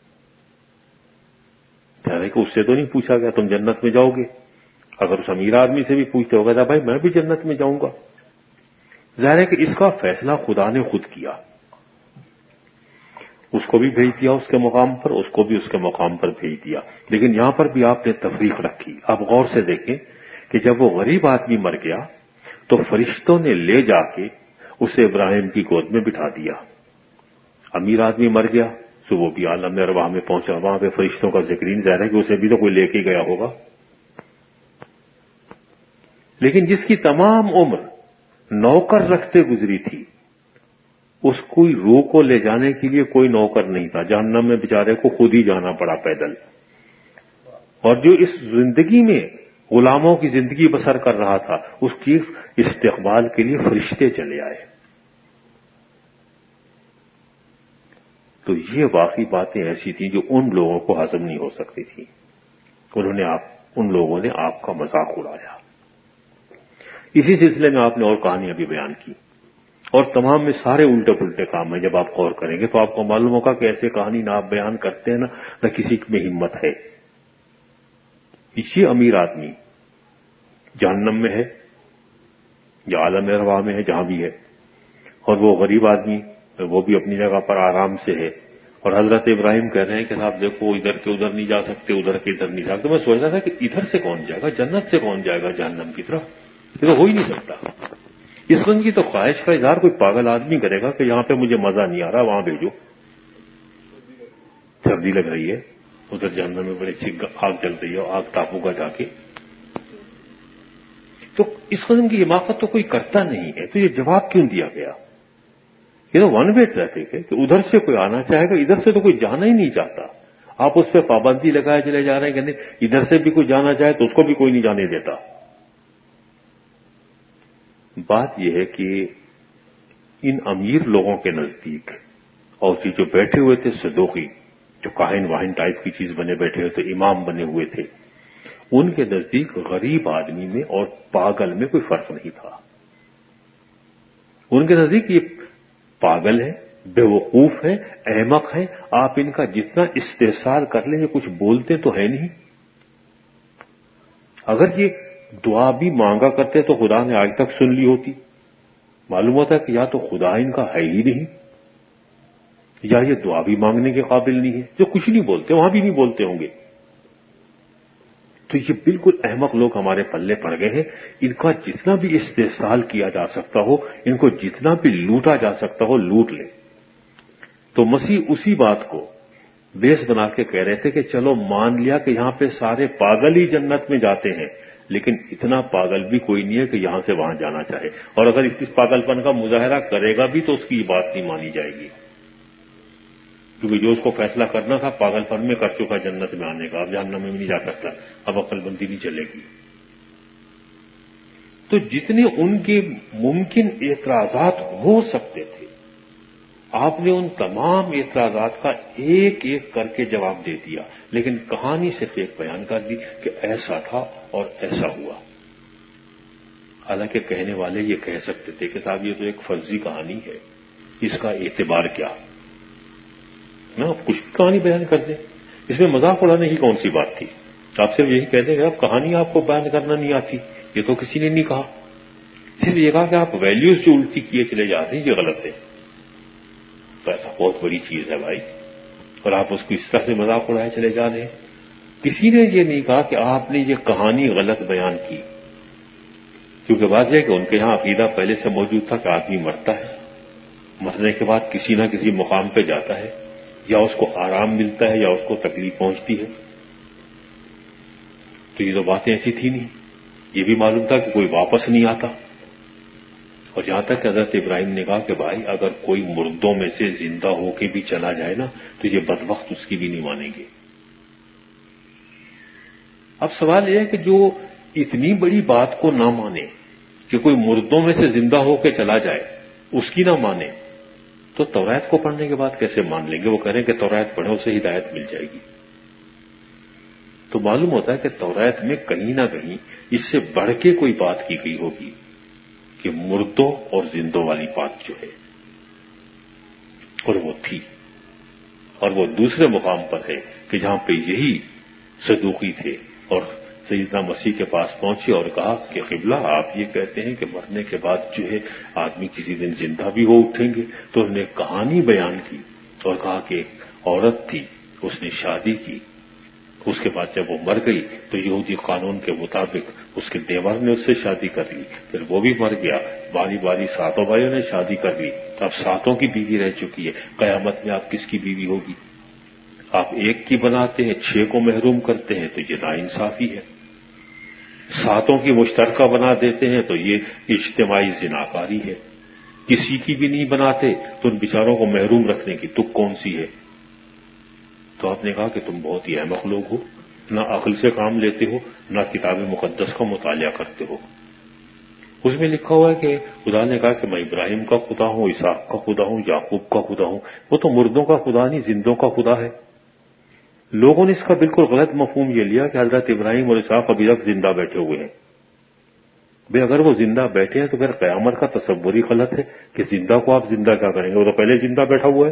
یعنی کہ اس سے تو نہیں پوچھا گیا تم جنت میں جاؤ گے، اگر اس امیر آدمی سے بھی پوچھتے ہوگا تھا بھائی میں بھی جنت میں جاؤں گا۔ ظاہر ہے کہ اس کا فیصلہ خدا نے خود کیا، اس کو بھی بھیج دیا اس کے مقام پر، اس کو بھی اس کے مقام پر بھیج دیا، لیکن یہاں پر بھی آپ نے تفریق رکھی۔ آپ غور سے دیکھیں کہ جب وہ غریب آدمی مر گیا تو فرشتوں نے لے جا کے اسے ابراہیم کی گود میں بٹھا دیا۔ امیر آدمی مر گیا تو وہ بھی عالم ارواح میں پہنچا، وہاں پہ فرشتوں کا ذکرین، ظاہر ہے کہ اسے بھی تو کوئی لے کے گیا ہوگا۔ لیکن جس کی تمام عمر نوکر رکھتے گزری تھی، اس کوئی روح کو لے جانے کے لیے کوئی نوکر نہیں تھا، جہنم میں بیچارے کو خود ہی جانا پڑا پیدل، اور جو اس زندگی میں غلاموں کی زندگی بسر کر رہا تھا اس کی استقبال کے لیے فرشتے چلے آئے۔ تو یہ واقعی باتیں ایسی تھیں جو ان لوگوں کو ہضم نہیں ہو سکتی تھی، انہوں نے آپ ان لوگوں نے آپ کا مذاق اڑایا۔ اسی سلسلے میں آپ نے اور کہانیاں بھی بیان کی، اور تمام میں سارے الٹے پلٹے کام ہیں۔ جب آپ غور کریں گے تو آپ کو معلوم ہوگا کہ ایسے کہانی نہ آپ بیان کرتے ہیں نا نہ کسی میں ہمت ہے۔ یہ امیر آدمی جہنم میں ہے یا عالم ارواح میں ہے، جہاں بھی ہے، اور وہ غریب آدمی وہ بھی اپنی جگہ پر آرام سے ہے، اور حضرت ابراہیم کہہ رہے ہیں کہ صاحب دیکھو ادھر کے ادھر نہیں جا سکتے، ادھر کے ادھر نہیں جا سکتے۔ میں سوچ رہا تھا کہ ادھر سے کون جائے گا، جنت سے کون جائے گا جہنم کی طرف، یہ تو ہو ہی نہیں سکتا۔ اس قسم کی تو خواہش کا اظہار کوئی پاگل آدمی کرے گا کہ یہاں پہ مجھے مزہ نہیں آ رہا، وہاں بھیجو، سردی لگ رہی ہے، ادھر جہنم میں بڑی اچھی آگ جل رہی ہے، آگ تاپوں کا جا کے۔ تو اس قسم کی حماقت تو کوئی کرتا نہیں ہے، تو یہ جواب کیوں دیا گیا؟ یہ تو ون وے ٹریفک ہے کہ ادھر سے کوئی آنا چاہے گا، ادھر سے تو کوئی جانا ہی نہیں چاہتا. آپ اس پہ پابندی لگائے چلے جا رہے ہیں کہ نہیں ادھر سے بھی کوئی جانا چاہے تو اس کو بھی کوئی نہیں جانے دیتا. بات یہ ہے کہ ان امیر لوگوں کے نزدیک اور یہ جو بیٹھے ہوئے تھے صدوقی، جو کاہن واہن ٹائپ کی چیز بنے بیٹھے ہوئے تھے، امام بنے ہوئے تھے، ان کے نزدیک غریب آدمی میں اور پاگل میں کوئی فرق نہیں تھا. ان کے نزدیک یہ پاگل ہے، بے وقوف ہے، احمق ہے، آپ ان کا جتنا استحصال کر لیں یہ کچھ بولتے تو ہے نہیں. اگر یہ دعا بھی مانگا کرتے تو خدا نے آج تک سن لی ہوتی. معلوم ہوتا ہے کہ یا تو خدا ان کا ہے ہی نہیں یا یہ دعا بھی مانگنے کے قابل نہیں ہے. جو کچھ نہیں بولتے وہاں بھی نہیں بولتے ہوں گے. تو یہ بالکل احمق لوگ ہمارے پلے پڑ گئے ہیں. ان کا جتنا بھی استحصال کیا جا سکتا ہو، ان کو جتنا بھی لوٹا جا سکتا ہو لوٹ لے. تو مسیح اسی بات کو بیس بنا کے کہہ رہے تھے کہ چلو مان لیا کہ یہاں پہ سارے پاگل ہی جنت میں جاتے ہیں، لیکن اتنا پاگل بھی کوئی نہیں ہے کہ یہاں سے وہاں جانا چاہے. اور اگر اس پاگل پن کا مظاہرہ کرے گا بھی تو اس کی بات نہیں مانی جائے گی، کیونکہ جو اس کو فیصلہ کرنا تھا پاگل پن میں کر چکا جنت میں آنے کا، اب جہنم میں بھی نہیں جا سکتا، اب عقل بندی نہیں چلے گی. تو جتنے ان کے ممکن اعتراضات ہو سکتے تھے آپ نے ان تمام اعتراضات کا ایک ایک کر کے جواب دے دیا، لیکن کہانی صرف ایک بیان کر دی کہ ایسا تھا اور ایسا ہوا. حالانکہ کہنے والے یہ کہہ سکتے تھے کہ صاحب یہ تو ایک فرضی کہانی ہے، اس کا اعتبار کیا نا، آپ کچھ بھی کہانی بیان کر دیں، اس میں مذاق اڑانے کی کون سی بات تھی؟ آپ صرف یہی کہتے ہیں کہ اب کہانی آپ کو بیان کرنا نہیں آتی، یہ تو کسی نے نہیں کہا. صرف یہ کہا کہ آپ ویلیوز جو الٹی کیے چلے جاتے ہیں یہ غلط ہے. تو ایسا بہت بڑی چیز ہے بھائی، اور آپ اس کو اس طرح سے مذاق اڑائے چلے جا رہے ہیں. کسی نے یہ نہیں کہا کہ آپ نے یہ کہانی غلط بیان کی، کیونکہ بات یہ ہے کہ ان کے یہاں عقیدہ پہلے سے موجود تھا کہ آدمی مرتا ہے، مرنے کے بعد کسی نہ کسی مقام پہ جاتا ہے، یا اس کو آرام ملتا ہے یا اس کو تکلیف پہنچتی ہے. تو یہ تو باتیں ایسی تھی نہیں. یہ بھی معلوم تھا کہ کوئی واپس نہیں آتا. اور جہاں تک حضرت ابراہیم نے کہا کہ بھائی اگر کوئی مردوں میں سے زندہ ہو کے بھی چلا جائے نا تو یہ بدبخت اس کی بھی نہیں مانیں گے. اب سوال یہ ہے کہ جو اتنی بڑی بات کو نہ مانے کہ کوئی مردوں میں سے زندہ ہو کے چلا جائے اس کی نہ مانے، تو توریت کو پڑھنے کے بعد کیسے مان لیں گے؟ وہ کہہ رہے ہیں کہ توریت پڑھو اسے ہدایت مل جائے گی. تو معلوم ہوتا ہے کہ توریت میں کہیں نہ کہیں اس سے بڑھ کے کوئی بات کی گئی ہوگی کہ مردوں اور زندوں والی بات جو ہے، اور وہ تھی. اور وہ دوسرے مقام پر ہے کہ جہاں پہ یہی صدوقی تھے اور سیدنا مسیح کے پاس پہنچے اور کہا کہ قبلہ آپ یہ کہتے ہیں کہ مرنے کے بعد جو ہے آدمی کسی دن زندہ بھی ہو اٹھیں گے. تو انہوں نے کہانی بیان کی اور کہا کہ ایک عورت تھی، اس نے شادی کی، اس کے بعد جب وہ مر گئی تو یہودی قانون کے مطابق اس کے دیور نے اس سے شادی کر لی، پھر وہ بھی مر گیا، باری باری ساتوں بھائیوں نے شادی کر لی، اب ساتوں کی بیوی رہ چکی ہے. قیامت میں آپ کس کی بیوی ہوگی؟ آپ ایک کی بناتے ہیں، چھ کو محروم کرتے ہیں تو یہ ناانصافی ہے. ساتوں کی مشترکہ بنا دیتے ہیں تو یہ اجتماعی زناکاری ہے. کسی کی بھی نہیں بناتے تو ان بیچاروں کو محروم رکھنے کی تک کون سی ہے؟ تو آپ نے کہا کہ تم بہت ہی احمق لوگ ہو، نہ عقل سے کام لیتے ہو، نہ کتاب مقدس کا مطالعہ کرتے ہو. اس میں لکھا ہوا ہے کہ خدا نے کہا کہ میں ابراہیم کا خدا ہوں، اسحاق کا خدا ہوں، یعقوب کا خدا ہوں. وہ تو مردوں کا خدا نہیں، زندوں کا خدا ہے. لوگوں نے اس کا بالکل غلط مفہوم یہ لیا کہ حضرت ابراہیم اور اسحاق ابھی تک زندہ بیٹھے ہوئے ہیں. بھئی اگر وہ زندہ بیٹھے ہیں تو پھر قیامت کا تصور ہی غلط ہے کہ زندہ کو آپ زندہ کیا کریں گے؟ وہ تو پہلے زندہ بیٹھا ہوا ہے.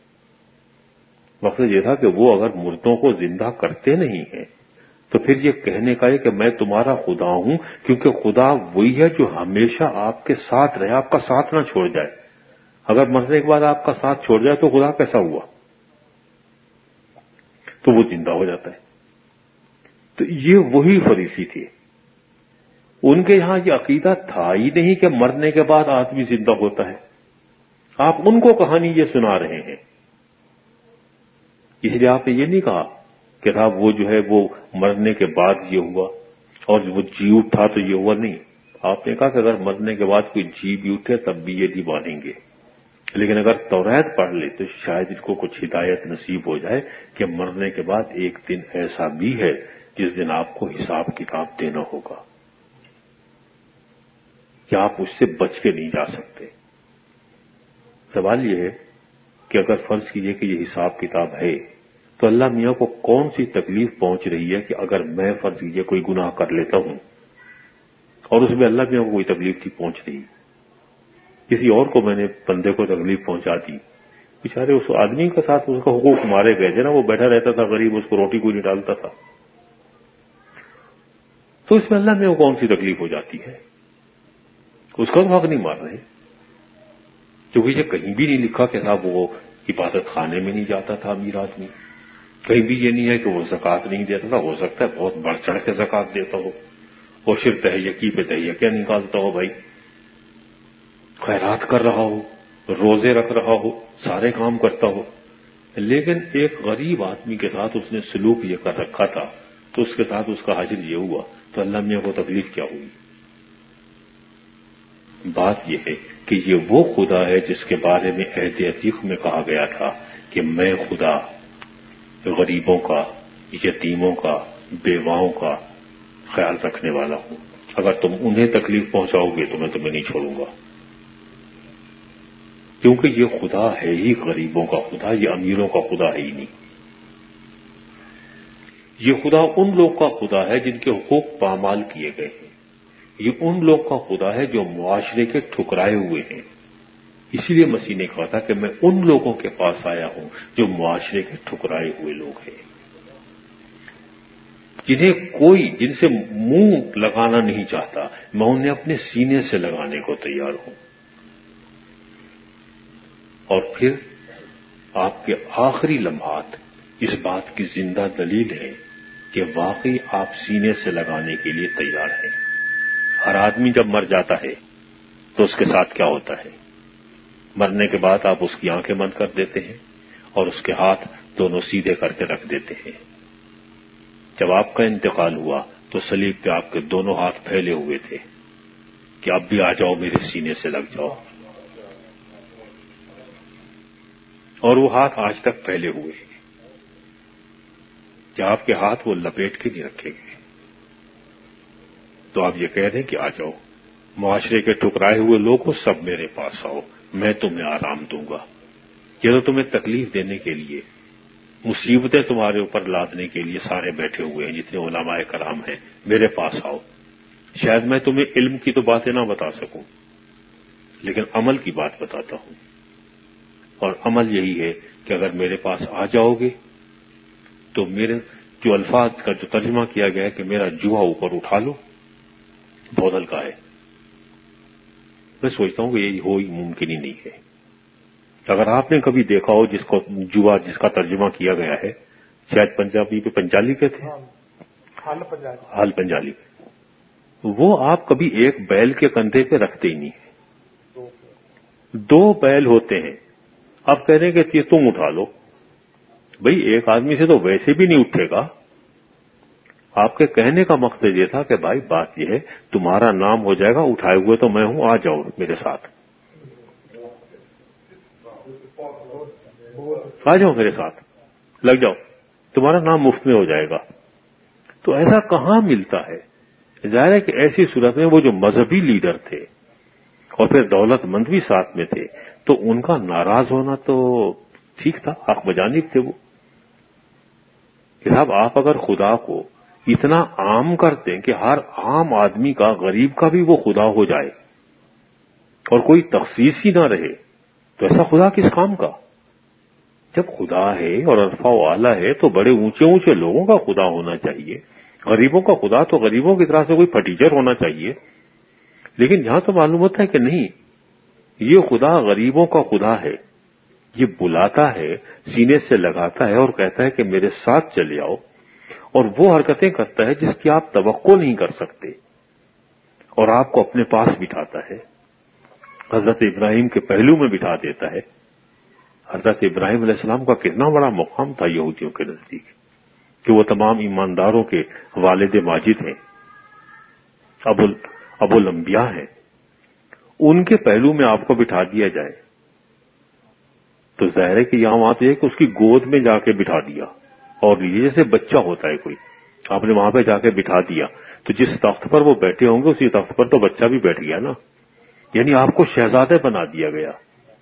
مقصد یہ تھا کہ وہ اگر مردوں کو زندہ کرتے نہیں ہیں تو پھر یہ کہنے کا ہے کہ میں تمہارا خدا ہوں، کیونکہ خدا وہی ہے جو ہمیشہ آپ کے ساتھ رہے، آپ کا ساتھ نہ چھوڑ جائے. اگر مرنے کے بعد آپ کا ساتھ چھوڑ جائے تو خدا کیسا ہوا؟ تو وہ زندہ ہو جاتا ہے. تو یہ وہی فریسی تھے. ان کے یہاں یہ عقیدہ تھا ہی نہیں کہ مرنے کے بعد آدمی زندہ ہوتا ہے. آپ ان کو کہانی یہ سنا رہے ہیں. اس لیے آپ نے یہ نہیں کہا کہ صاحب وہ جو ہے وہ مرنے کے بعد یہ ہوا اور وہ جی اٹھا تو یہ ہوا. نہیں، آپ نے کہا کہ اگر مرنے کے بعد کوئی جی بھی اٹھے تب بھی یہ نہیں مانیں گے، لیکن اگر توریت پڑھ لے تو شاید ان کو کچھ ہدایت نصیب ہو جائے کہ مرنے کے بعد ایک دن ایسا بھی ہے جس دن آپ کو حساب کتاب دینا ہوگا، کہ آپ اس سے بچ کے نہیں جا سکتے۔ سوال یہ ہے کہ اگر فرض کیجئے کہ یہ حساب کتاب ہے تو اللہ میاں کو کون سی تکلیف پہنچ رہی ہے کہ اگر میں فرض کیجئے کوئی گناہ کر لیتا ہوں اور اس میں اللہ میاں کو کوئی تکلیف نہیں پہنچ رہی، کسی اور کو میں نے بندے کو تکلیف پہنچا دی، بیچارے اس آدمی کے ساتھ اس کا حقوق مارے گئے تھے نا، وہ بیٹھا رہتا تھا غریب، اس کو روٹی کوئی نہیں ڈالتا تھا، تو اس میں اللہ میاں کو کون سی تکلیف ہو جاتی ہے؟ اس کا تو حق نہیں مار رہے، کیونکہ یہ کہیں بھی نہیں لکھا کہ صاحب وہ عبادت خانے میں نہیں جاتا تھا امیر آدمی، کہیں بھی یہ نہیں ہے کہ وہ زکوٰۃ نہیں دیتا تھا، ہو سکتا ہے بہت بڑھ چڑھ کے زکوٰۃ دیتا ہو، وہ صرف تہیکی پہ تہیکیاں نکالتا ہو، بھائی خیرات کر رہا ہو، روزے رکھ رہا ہو، سارے کام کرتا ہو، لیکن ایک غریب آدمی کے ساتھ اس نے سلوک یہ کر رکھا تھا تو اس کے ساتھ اس کا حشر یہ ہوا، تو اللہ میاں کو تکلیف کیا ہوئی؟ بات یہ ہے کہ یہ وہ خدا ہے جس کے بارے میں عہد عتیق میں کہا گیا تھا کہ میں خدا غریبوں کا، یتیموں کا، بیواؤں کا خیال رکھنے والا ہوں، اگر تم انہیں تکلیف پہنچاؤ گے تو میں تمہیں نہیں چھوڑوں گا، کیونکہ یہ خدا ہے ہی غریبوں کا خدا، یہ امیروں کا خدا ہے ہی نہیں، یہ خدا ان لوگ کا خدا ہے جن کے حقوق پامال کیے گئے ہیں، یہ ان لوگ کا خدا ہے جو معاشرے کے ٹھکرائے ہوئے ہیں، اسی لیے مسیح نے کہا تھا کہ میں ان لوگوں کے پاس آیا ہوں جو معاشرے کے ٹھکرائے ہوئے لوگ ہیں، جنہیں کوئی جن سے منہ لگانا نہیں چاہتا، میں انہیں اپنے سینے سے لگانے کو تیار ہوں۔ اور پھر آپ کے آخری لمحات اس بات کی زندہ دلیل ہے کہ واقعی آپ سینے سے لگانے کے لیے تیار ہیں۔ ہر آدمی جب مر جاتا ہے تو اس کے ساتھ کیا ہوتا ہے؟ مرنے کے بعد آپ اس کی آنکھیں بند کر دیتے ہیں اور اس کے ہاتھ دونوں سیدھے کر کے رکھ دیتے ہیں۔ جب آپ کا انتقال ہوا تو صلیب پہ آپ کے دونوں ہاتھ پھیلے ہوئے تھے کہ اب بھی آ جاؤ میرے سینے سے لگ جاؤ، اور وہ ہاتھ آج تک پھیلے ہوئے ہیں کہ آپ کے ہاتھ وہ لپیٹ کے نہیں رکھے گئے، تو آپ یہ کہہ دیں کہ آ جاؤ معاشرے کے ٹھکرائے ہوئے لوگوں، سب میرے پاس آؤ، میں تمہیں آرام دوں گا، یہ تو تمہیں تکلیف دینے کے لیے، مصیبتیں تمہارے اوپر لادنے کے لیے سارے بیٹھے ہوئے ہیں جتنے علماء کرام ہیں، میرے پاس آؤ، شاید میں تمہیں علم کی تو باتیں نہ بتا سکوں لیکن عمل کی بات بتاتا ہوں، اور عمل یہی ہے کہ اگر میرے پاس آ جاؤ گے تو میرے جو الفاظ کا جو ترجمہ کیا گیا ہے کہ میرا جوہا اوپر اٹھا لو، بہت ہلکا ہے، میں سوچتا ہوں کہ یہ ہو ہی ممکن ہی نہیں ہے۔ اگر آپ نے کبھی دیکھا ہو جس کو جوا جس کا ترجمہ کیا گیا ہے، شاید پنجابی پہ پنجالی کہتے ہیں، حال پنجالی، وہ آپ کبھی ایک بیل کے کندھے پہ رکھتے ہی نہیں ہیں، دو بیل ہوتے ہیں، آپ کہہ رہے ہیں کہ یہ تم اٹھا لو، بھئی ایک آدمی سے تو ویسے بھی نہیں اٹھے گا، آپ کے کہنے کا مقصد یہ تھا کہ بھائی بات یہ ہے تمہارا نام ہو جائے گا، اٹھائے ہوئے تو میں ہوں، آ جاؤ میرے ساتھ، آ جاؤ میرے ساتھ لگ جاؤ، تمہارا نام مفت میں ہو جائے گا۔ تو ایسا کہاں ملتا ہے؟ ظاہر ہے کہ ایسی صورت میں وہ جو مذہبی لیڈر تھے اور پھر دولت مند بھی ساتھ میں تھے تو ان کا ناراض ہونا تو ٹھیک تھا، حق بجانب تھے وہ کہ صاحب آپ اگر خدا کو اتنا عام کرتے ہیں کہ ہر عام آدمی کا، غریب کا بھی وہ خدا ہو جائے اور کوئی تخصیص ہی نہ رہے، تو ایسا خدا کس کام کا؟ جب خدا ہے اور عرفہ و اعلیٰ ہے تو بڑے اونچے اونچے لوگوں کا خدا ہونا چاہیے، غریبوں کا خدا تو غریبوں کی طرح سے کوئی پھٹیچر ہونا چاہیے، لیکن یہاں تو معلوم ہوتا ہے کہ نہیں، یہ خدا غریبوں کا خدا ہے، یہ بلاتا ہے، سینے سے لگاتا ہے اور کہتا ہے کہ میرے ساتھ چلے آؤ، اور وہ حرکتیں کرتا ہے جس کی آپ توقع نہیں کر سکتے، اور آپ کو اپنے پاس بٹھاتا ہے، حضرت ابراہیم کے پہلو میں بٹھا دیتا ہے۔ حضرت ابراہیم علیہ السلام کا کتنا بڑا مقام تھا یہودیوں کے نزدیک کہ وہ تمام ایمانداروں کے والد ماجد ہیں، ابو اب وہ لمبیا ہیں، ان کے پہلو میں آپ کو بٹھا دیا جائے تو ظاہر ہے کہ یہاں وہاں تو یہ کہ اس کی گود میں جا کے بٹھا دیا، اور یہ جیسے بچہ ہوتا ہے کوئی، آپ نے وہاں پہ جا کے بٹھا دیا تو جس تخت پر وہ بیٹھے ہوں گے اسی تخت پر تو بچہ بھی بیٹھ گیا نا، یعنی آپ کو شہزادے بنا دیا گیا.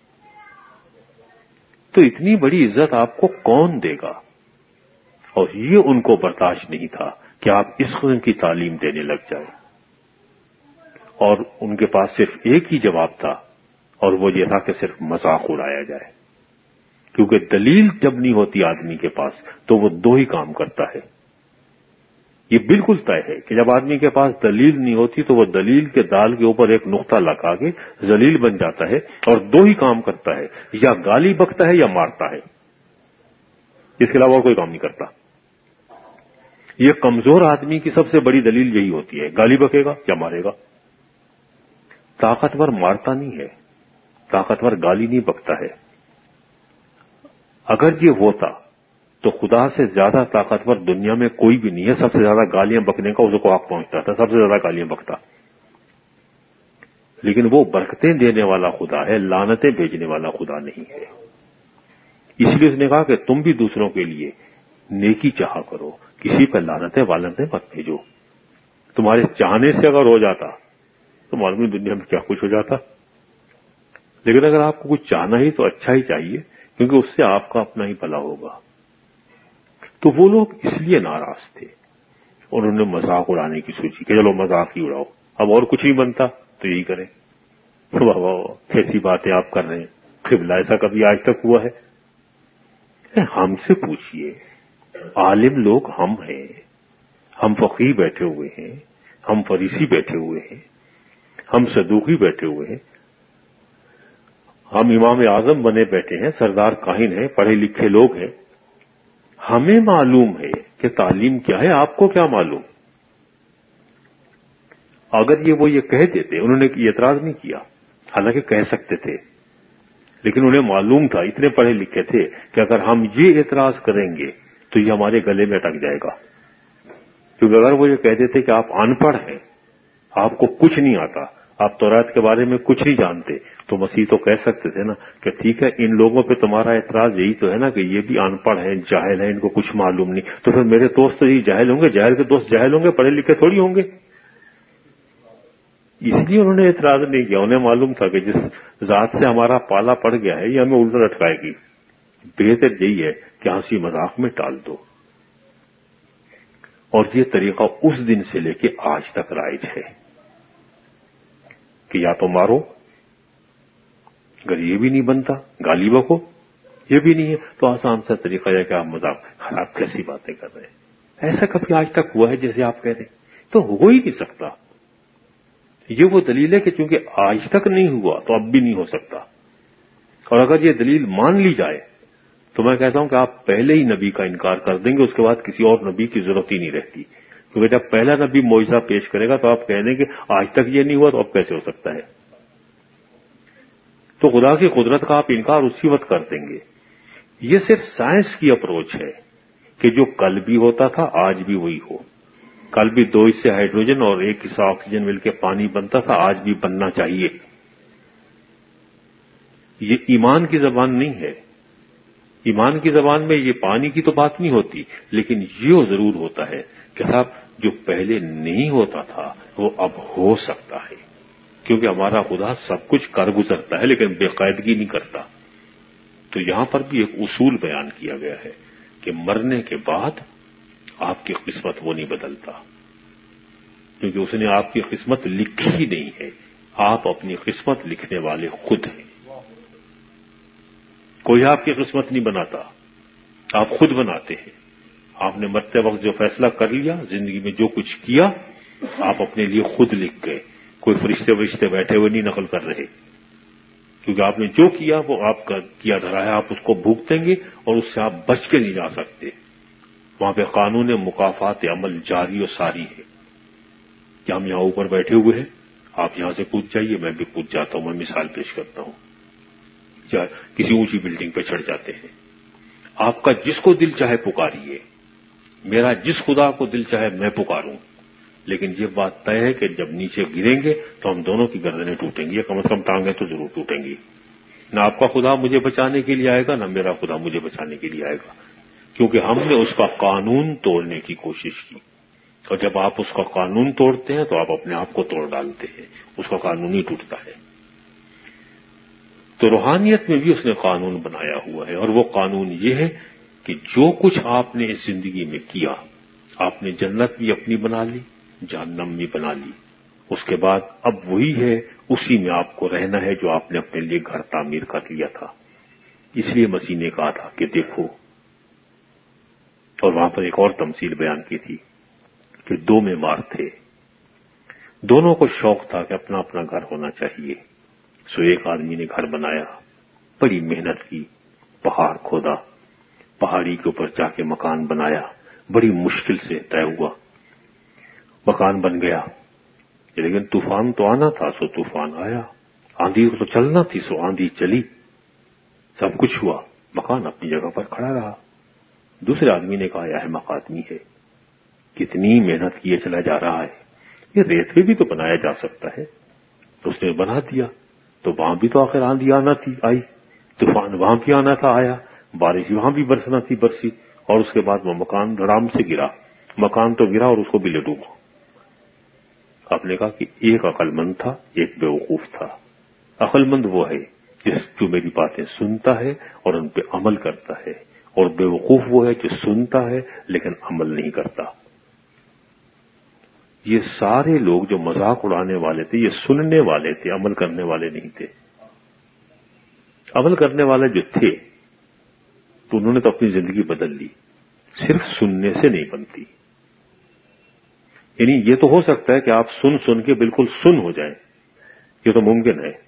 تو اتنی بڑی عزت آپ کو کون دے گا؟ اور یہ ان کو برداشت نہیں تھا کہ آپ اس قسم کی تعلیم دینے لگ جائیں. اور ان کے پاس صرف ایک ہی جواب تھا، اور وہ یہ تھا کہ صرف مذاق اڑایا جائے، کیونکہ دلیل جب نہیں ہوتی آدمی کے پاس تو وہ دو ہی کام کرتا ہے. یہ بالکل طے ہے کہ جب آدمی کے پاس دلیل نہیں ہوتی تو وہ دلیل کے دال کے اوپر ایک نقطہ لگا کے ذلیل بن جاتا ہے اور دو ہی کام کرتا ہے، یا گالی بکتا ہے یا مارتا ہے، اس کے علاوہ اور کوئی کام نہیں کرتا. یہ کمزور آدمی کی سب سے بڑی دلیل یہی ہوتی ہے، گالی بکے گا یا مارے گا. طاقتور مارتا نہیں ہے، طاقتور گالی نہیں بکتا ہے. اگر یہ ہوتا تو خدا سے زیادہ طاقتور دنیا میں کوئی بھی نہیں ہے. سب سے زیادہ گالیاں بکنے کا اس کو حق پہنچتا تھا، سب سے زیادہ گالیاں بکتا. لیکن وہ برکتیں دینے والا خدا ہے، لعنتیں بھیجنے والا خدا نہیں ہے. اس لیے اس نے کہا کہ تم بھی دوسروں کے لیے نیکی چاہا کرو، کسی پہ لعنتیں والنتیں مت بھیجو. تمہارے چاہنے سے اگر ہو جاتا تو معلوم دنیا میں کیا کچھ ہو جاتا. لیکن اگر آپ کو کچھ چاہنا ہی تو اچھا ہی چاہیے، کیونکہ اس سے آپ کا اپنا ہی بھلا ہوگا. تو وہ لوگ اس لیے ناراض تھے، انہوں نے مذاق اڑانے کی سوچی کہ چلو مذاق ہی اڑاؤ، اب اور کچھ نہیں بنتا تو یہی کریں. واہ واہ کیسی باتیں آپ کر رہے ہیں، قبلہ ایسا کبھی آج تک ہوا ہے؟ ہم سے پوچھئے، عالم لوگ ہم ہیں، ہم فقیہ بیٹھے ہوئے ہیں، ہم فریسی بیٹھے ہوئے ہیں، ہم صدوقی بیٹھے ہوئے ہیں، ہم امام اعظم بنے بیٹھے ہیں، سردار کاہن ہیں، پڑھے لکھے لوگ ہیں. ہمیں معلوم ہے کہ تعلیم کیا ہے، آپ کو کیا معلوم؟ اگر یہ وہ یہ کہہ دیتے، انہوں نے اعتراض نہیں کیا، حالانکہ کہہ سکتے تھے، لیکن انہیں معلوم تھا، اتنے پڑھے لکھے تھے کہ اگر ہم یہ اعتراض کریں گے تو یہ ہمارے گلے میں اٹک جائے گا. کیونکہ اگر وہ یہ کہہ دیتے کہ آپ ان پڑھ ہیں، آپ کو کچھ نہیں آتا، آپ تورات کے بارے میں کچھ نہیں جانتے، تو مسیح تو کہہ سکتے تھے نا کہ ٹھیک ہے ان لوگوں پہ تمہارا اعتراض یہی تو ہے نا کہ یہ بھی ان پڑھ ہیں، جاہل ہیں، ان کو کچھ معلوم نہیں، تو پھر میرے دوست تو یہی جاہل ہوں گے، جاہل کے دوست جاہل ہوں گے، پڑھے لکھے تھوڑی ہوں گے. اس لیے انہوں نے اعتراض نہیں کیا، انہیں معلوم تھا کہ جس ذات سے ہمارا پالا پڑ گیا ہے یہ ہمیں الٹا لٹکائے گی، بہتر یہی ہے کہ ہنسی مذاق میں ٹال دو. اور یہ طریقہ اس دن سے لے کے آج تک رائج ہے کہ یا تو مارو، اگر یہ بھی نہیں بنتا گالی بکو، یہ بھی نہیں ہے تو آسان سا طریقہ ہے کہ آپ مذاق، خراب کیسی باتیں کر رہے ہیں. ایسا کبھی آج تک ہوا ہے جیسے آپ کہہ رہے ہیں؟ تو ہو ہی نہیں سکتا. یہ وہ دلیل ہے کہ چونکہ آج تک نہیں ہوا تو اب بھی نہیں ہو سکتا. اور اگر یہ دلیل مان لی جائے تو میں کہتا ہوں کہ آپ پہلے ہی نبی کا انکار کر دیں گے، اس کے بعد کسی اور نبی کی ضرورت ہی نہیں رہتی. کیونکہ جب پہلا نبی معجزہ پیش کرے گا تو آپ کہہ دیں کہ آج تک یہ نہیں ہوا تو اب کیسے ہو سکتا ہے. تو خدا کی قدرت کا آپ انکار اسی وقت کر دیں گے. یہ صرف سائنس کی اپروچ ہے کہ جو کل بھی ہوتا تھا آج بھی وہی ہو. کل بھی دو حصے ہائیڈروجن اور ایک حصہ آکسیجن مل کے پانی بنتا تھا، آج بھی بننا چاہیے. یہ ایمان کی زبان نہیں ہے. ایمان کی زبان میں یہ پانی کی تو بات نہیں ہوتی، لیکن یہ ضرور ہوتا ہے کہ صاحب جو پہلے نہیں ہوتا تھا وہ اب ہو سکتا ہے، کیونکہ ہمارا خدا سب کچھ کر گزرتا ہے لیکن بے قاعدگی نہیں کرتا. تو یہاں پر بھی ایک اصول بیان کیا گیا ہے کہ مرنے کے بعد آپ کی قسمت وہ نہیں بدلتا، کیونکہ اس نے آپ کی قسمت لکھی ہی نہیں ہے. آپ اپنی قسمت لکھنے والے خود ہیں. کوئی آپ کی قسمت نہیں بناتا، آپ خود بناتے ہیں. آپ نے مرتے وقت جو فیصلہ کر لیا، زندگی میں جو کچھ کیا، آپ اپنے لیے خود لکھ گئے. کوئی فرشتے فرشتے بیٹھے ہوئے نہیں نقل کر رہے، کیونکہ آپ نے جو کیا وہ آپ کا کیا دھرا ہے، آپ اس کو بھگتیں گے اور اس سے آپ بچ کے نہیں جا سکتے. وہاں پہ قانون مکافات عمل جاری و ساری ہے کہ ہم یہاں اوپر بیٹھے ہوئے ہیں، آپ یہاں سے کود جائیے، میں بھی کود جاتا ہوں. میں مثال پیش کرتا ہوں، یا کسی اونچی بلڈنگ پہ چڑھ جاتے ہیں. آپ کا جس کو دل چاہے پکاریے، میرا جس خدا کو دل چاہے میں پکاروں، لیکن یہ بات طے ہے کہ جب نیچے گریں گے تو ہم دونوں کی گردنیں ٹوٹیں گی، یا کم از کم ٹانگیں تو ضرور ٹوٹیں گی. نہ آپ کا خدا مجھے بچانے کے لیے آئے گا، نہ میرا خدا مجھے بچانے کے لیے آئے گا، کیونکہ ہم نے اس کا قانون توڑنے کی کوشش کی. اور جب آپ اس کا قانون توڑتے ہیں تو آپ اپنے آپ کو توڑ ڈالتے ہیں، اس کا قانون ہی ٹوٹتا ہے. تو روحانیت میں بھی اس نے قانون بنایا ہوا ہے، اور وہ قانون یہ ہے کہ جو کچھ آپ نے اس زندگی میں کیا، آپ نے جنت بھی اپنی بنا لی، جہنم بھی بنا لی. اس کے بعد اب وہی ہے، اسی میں آپ کو رہنا ہے جو آپ نے اپنے لیے گھر تعمیر کر لیا تھا. اس لیے مسیح نے کہا تھا کہ دیکھو، اور وہاں پر ایک اور تمثیل بیان کی تھی کہ دو معمار تھے، دونوں کو شوق تھا کہ اپنا اپنا گھر ہونا چاہیے. سو ایک آدمی نے گھر بنایا، بڑی محنت کی، پہاڑ کھودا، پہاڑی کے اوپر جا کے مکان بنایا، بڑی مشکل سے طے ہوا، مکان بن گیا. لیکن طوفان تو آنا تھا، سو طوفان آیا. آندھی تو چلنا تھی، سو آندھی چلی، سب کچھ ہوا، مکان اپنی جگہ پر کھڑا رہا. دوسرے آدمی نے کہا یہ احمق آدمی ہے، کتنی محنت کیے چلا جا رہا ہے، یہ ریت پہ بھی تو بنایا جا سکتا ہے. تو اس نے بنا دیا، تو وہاں بھی تو آخر آندھی آنا تھی، آئی، طوفان وہاں بھی آنا تھا، آیا، بارش وہاں بھی برسنا تھی، برسی، اور اس کے بعد وہ مکان دھڑام سے گرا. مکان تو گرا اور اس کو بھی لے ڈوبا. آپ نے کہا کہ ایک عقل مند تھا، ایک بے وقوف تھا. عقل مند وہ ہے جس جو میری باتیں سنتا ہے اور ان پہ عمل کرتا ہے، اور بے وقوف وہ ہے جو سنتا ہے لیکن عمل نہیں کرتا. یہ سارے لوگ جو مذاق اڑانے والے تھے یہ سننے والے تھے، عمل کرنے والے نہیں تھے. عمل کرنے والے جو تھے تو انہوں نے تو اپنی زندگی بدل لی. صرف سننے سے نہیں بنتی. یعنی یہ تو ہو سکتا ہے کہ آپ سن سن کے بالکل سن ہو جائیں، یہ تو ممکن ہے،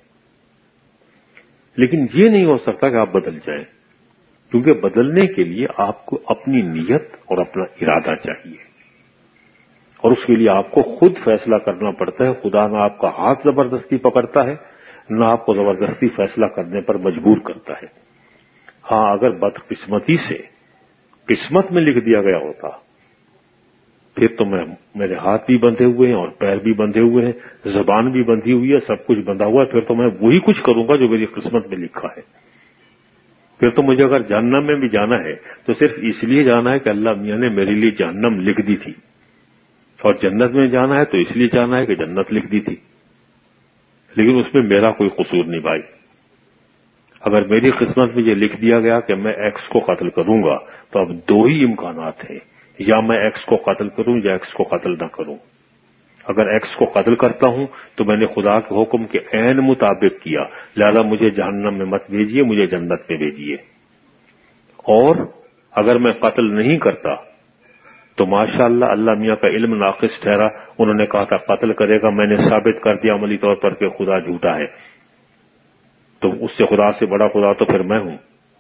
لیکن یہ نہیں ہو سکتا کہ آپ بدل جائیں، کیونکہ بدلنے کے لیے آپ کو اپنی نیت اور اپنا ارادہ چاہیے، اور اس کے لیے آپ کو خود فیصلہ کرنا پڑتا ہے. خدا نہ آپ کا ہاتھ زبردستی پکڑتا ہے، نہ آپ کو زبردستی فیصلہ کرنے پر مجبور کرتا ہے. ہاں، اگر بدقسمتی سے قسمت میں لکھ دیا گیا ہوتا پھر تو میں میرے ہاتھ بھی بندھے ہوئے ہیں اور پیر بھی بندھے ہوئے ہیں، زبان بھی بندھی ہوئی ہے، سب کچھ بندھا ہوا ہے، پھر تو میں وہی کچھ کروں گا جو میری قسمت میں لکھا ہے. پھر تو مجھے اگر جہنم میں بھی جانا ہے تو صرف اس لیے جانا ہے کہ اللہ میاں نے میرے لیے جہنم لکھ دی تھی، اور جنت میں جانا ہے تو اس لیے جانا ہے کہ جنت لکھ دی تھی، لیکن اس میں میرا کوئی قصور نہیں بھائی. اگر میری قسمت میں یہ لکھ دیا گیا کہ میں ایکس کو قتل کروں گا تو اب دو ہی امکانات ہیں، یا میں ایکس کو قتل کروں یا ایکس کو قتل نہ کروں. اگر ایکس کو قتل کرتا ہوں تو میں نے خدا کے حکم کے عین مطابق کیا، لہذا مجھے جہنم میں مت بھیجیے، مجھے جنت میں بھیجیے. اور اگر میں قتل نہیں کرتا تو ماشاءاللہ اللہ میاں کا علم ناقص ٹھہرا، انہوں نے کہا تھا قتل کرے گا، میں نے ثابت کر دیا عملی طور پر کہ خدا جھوٹا ہے، تو اس سے خدا سے بڑا خدا تو پھر میں ہوں.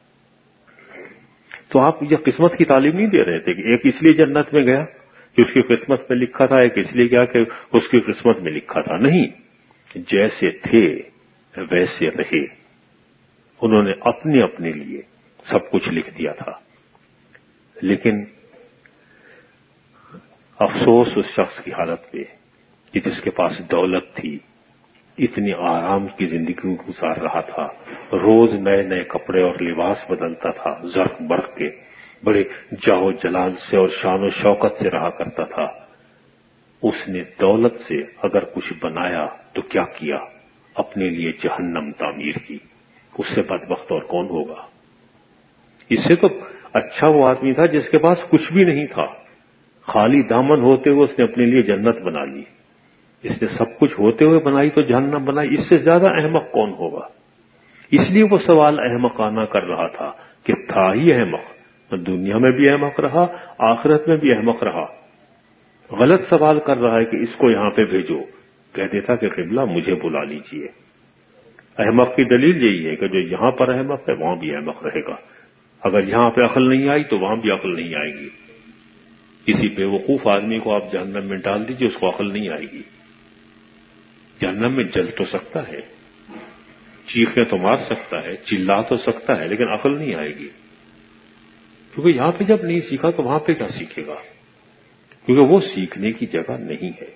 تو آپ یہ قسمت کی تعلیم نہیں دے رہے تھے کہ ایک اس لیے جنت میں گیا کہ اس کی قسمت میں لکھا تھا، ایک اس لیے گیا کہ اس کی قسمت میں لکھا تھا. نہیں، جیسے تھے ویسے رہے. انہوں نے اپنے اپنے لیے سب کچھ لکھ دیا تھا. لیکن افسوس اس شخص کی حالت پہ کہ جس کے پاس دولت تھی، اتنی آرام کی زندگی گزار رہا تھا، روز نئے نئے کپڑے اور لباس بدلتا تھا، زرق برق کے، بڑے جاہ جلال سے اور شان و شوکت سے رہا کرتا تھا. اس نے دولت سے اگر کچھ بنایا تو کیا کیا؟ اپنے لیے جہنم تعمیر کی. اس سے بدبخت اور کون ہوگا؟ اس سے تو اچھا وہ آدمی تھا جس کے پاس کچھ بھی نہیں تھا، خالی دامن ہوتے ہوئے اس نے اپنے لیے جنت بنا لی. اس نے سب کچھ ہوتے ہوئے بنائی تو جہنم بنائی. اس سے زیادہ احمق کون ہوگا؟ اس لیے وہ سوال احمقانہ کر رہا تھا کہ تھا ہی احمق، دنیا میں بھی احمق رہا، آخرت میں بھی احمق رہا. غلط سوال کر رہا ہے کہ اس کو یہاں پہ بھیجو، کہہ دیتا کہ قبلہ مجھے بلا لیجئے. احمق کی دلیل یہی ہے کہ جو یہاں پر احمق ہے وہاں بھی احمق رہے گا. اگر یہاں پہ عقل نہیں آئی تو وہاں بھی عقل نہیں آئے گی. کسی بے وقوف آدمی کو آپ جہنم میں ڈال دیجئے، اس کو عقل نہیں آئے گی. جہنم میں جل تو سکتا ہے، چیخیں تو مار سکتا ہے، چلا تو سکتا ہے، لیکن عقل نہیں آئے گی. کیونکہ یہاں پہ جب نہیں سیکھا تو وہاں پہ کیا سیکھے گا؟ کیونکہ وہ سیکھنے کی جگہ نہیں ہے.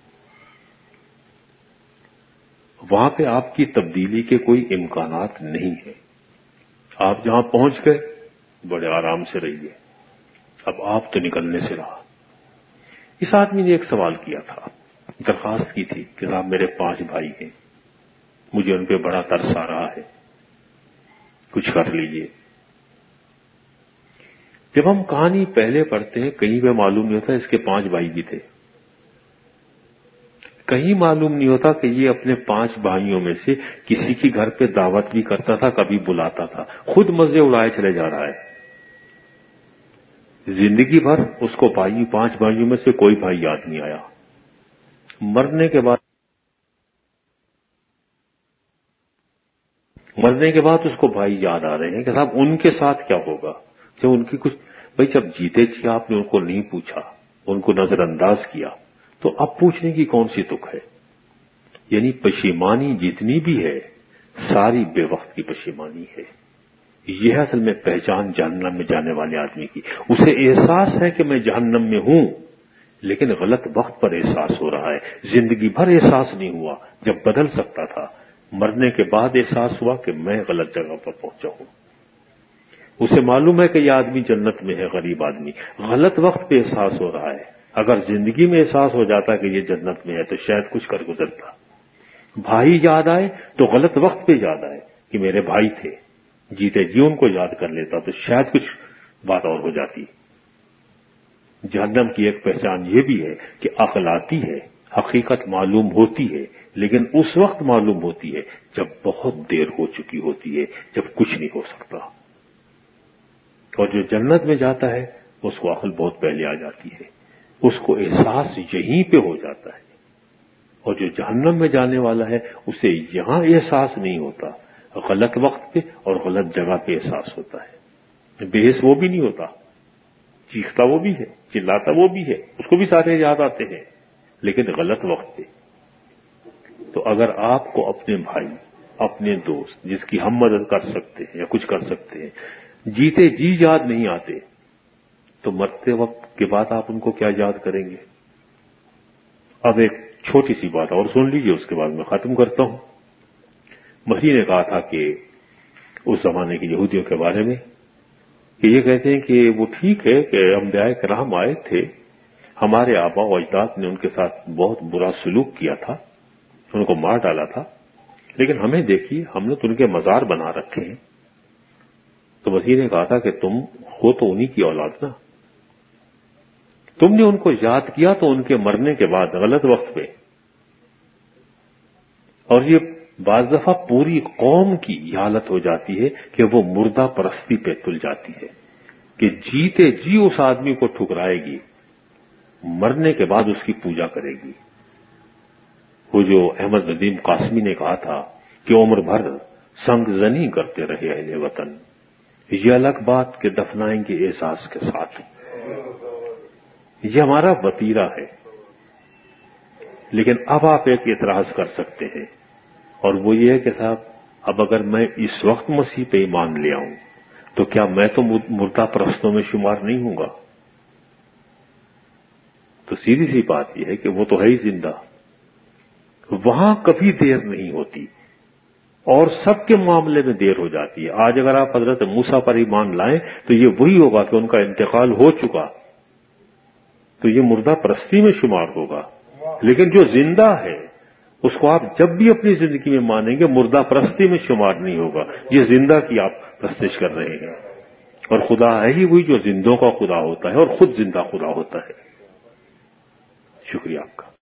وہاں پہ آپ کی تبدیلی کے کوئی امکانات نہیں ہیں. آپ جہاں پہنچ گئے بڑے آرام سے رہیے. اب آپ تو نکلنے سے رہا. اس آدمی نے ایک سوال کیا تھا, درخواست کی تھی کہ صاحب میرے پانچ بھائی ہیں, مجھے ان پہ بڑا ترس آ رہا ہے, کچھ کر لیجیے. جب ہم کہانی پہلے پڑھتے ہیں کہیں پہ معلوم نہیں ہوتا اس کے پانچ بھائی بھی تھے, کہیں معلوم نہیں ہوتا کہ یہ اپنے پانچ بھائیوں میں سے کسی کی گھر پہ دعوت بھی کرتا تھا, کبھی بلاتا تھا, خود مزے اڑائے چلے جا رہا ہے. زندگی بھر اس کو بھائی پانچ بھائیوں میں سے کوئی بھائی یاد نہیں آیا. مرنے کے بعد مرنے کے بعد اس کو بھائی یاد آ رہے ہیں کہ صاحب ان کے ساتھ کیا ہوگا. جب ان کی کچھ بھائی جب جیتے تھے آپ نے ان کو نہیں پوچھا, ان کو نظر انداز کیا, تو اب پوچھنے کی کون سی تک ہے. یعنی پشیمانی جتنی بھی ہے ساری بے وقت کی پشیمانی ہے. یہ اصل میں پہچان جہنم میں جانے والے آدمی کی. اسے احساس ہے کہ میں جہنم میں ہوں, لیکن غلط وقت پر احساس ہو رہا ہے. زندگی بھر احساس نہیں ہوا جب بدل سکتا تھا. مرنے کے بعد احساس ہوا کہ میں غلط جگہ پر پہنچا ہوں. اسے معلوم ہے کہ یہ آدمی جنت میں ہے, غریب آدمی. غلط وقت پہ احساس ہو رہا ہے. اگر زندگی میں احساس ہو جاتا کہ یہ جنت میں ہے تو شاید کچھ کر گزرتا. بھائی یاد آئے تو غلط وقت پہ یاد آئے کہ میرے بھائی تھے, جیتے جی ان کو یاد کر لیتا تو شاید کچھ بات اور ہو جاتی. جہنم کی ایک پہچان یہ بھی ہے کہ عقل آتی ہے, حقیقت معلوم ہوتی ہے, لیکن اس وقت معلوم ہوتی ہے جب بہت دیر ہو چکی ہوتی ہے, جب کچھ نہیں ہو سکتا. اور جو جنت میں جاتا ہے اس کو عقل بہت پہلے آ جاتی ہے, اس کو احساس یہیں پہ ہو جاتا ہے. اور جو جہنم میں جانے والا ہے اسے یہاں احساس نہیں ہوتا, غلط وقت پہ اور غلط جگہ پہ احساس ہوتا ہے. بے حس وہ بھی نہیں ہوتا, چیختا وہ بھی ہے, چلاتا وہ بھی ہے, اس کو بھی سارے یاد آتے ہیں, لیکن غلط وقت پہ. تو اگر آپ کو اپنے بھائی, اپنے دوست جس کی ہم مدد کر سکتے ہیں یا کچھ کر سکتے ہیں, جیتے جی یاد نہیں آتے, تو مرتے وقت کے بعد آپ ان کو کیا یاد کریں گے. اب ایک چھوٹی سی بات اور سن لیجیے, اس کے بعد میں ختم کرتا ہوں. مسیح نے کہا تھا کہ اس زمانے کے یہودیوں کے بارے میں کہ یہ کہتے ہیں کہ وہ ٹھیک ہے کہ انبیاء کرام آئے تھے, ہمارے آبا و اجداد نے ان کے ساتھ بہت برا سلوک کیا تھا, ان کو مار ڈالا تھا, لیکن ہمیں دیکھیے ہم نے تو ان کے مزار بنا رکھے ہیں. تو مسیح نے کہا تھا کہ تم ہو تو انہی کی اولاد نا, تم نے ان کو یاد کیا تو ان کے مرنے کے بعد غلط وقت پہ. اور یہ بعض دفعہ پوری قوم کی یہ حالت ہو جاتی ہے کہ وہ مردہ پرستی پہ تل جاتی ہے کہ جیتے جی اس آدمی کو ٹھکرائے گی, مرنے کے بعد اس کی پوجا کرے گی. وہ جو احمد ندیم قاسمی نے کہا تھا کہ عمر بھر سنگ زنی کرتے رہے اہل وطن, یہ الگ بات کہ دفنائیں گے احساس کے ساتھ. یہ ہمارا وتیرہ ہے. لیکن اب آپ ایک اعتراض کر سکتے ہیں, اور وہ یہ ہے کہ صاحب اب اگر میں اس وقت مسیح پہ ایمان لے آؤں تو کیا میں تو مردہ پرستوں میں شمار نہیں ہوں گا. تو سیدھی سی بات یہ ہے کہ وہ تو ہے ہی زندہ, وہاں کبھی دیر نہیں ہوتی, اور سب کے معاملے میں دیر ہو جاتی ہے. آج اگر آپ حضرت موسیٰ پر ایمان لائیں تو یہ وہی ہوگا کہ ان کا انتقال ہو چکا, تو یہ مردہ پرستی میں شمار ہوگا. لیکن جو زندہ ہے اس کو آپ جب بھی اپنی زندگی میں مانیں گے مردہ پرستی میں شمار نہیں ہوگا. یہ زندہ کی آپ پرستش کر رہے ہیں, اور خدا ہے ہی وہی جو زندوں کا خدا ہوتا ہے اور خود زندہ خدا ہوتا ہے. شکریہ آپ کا.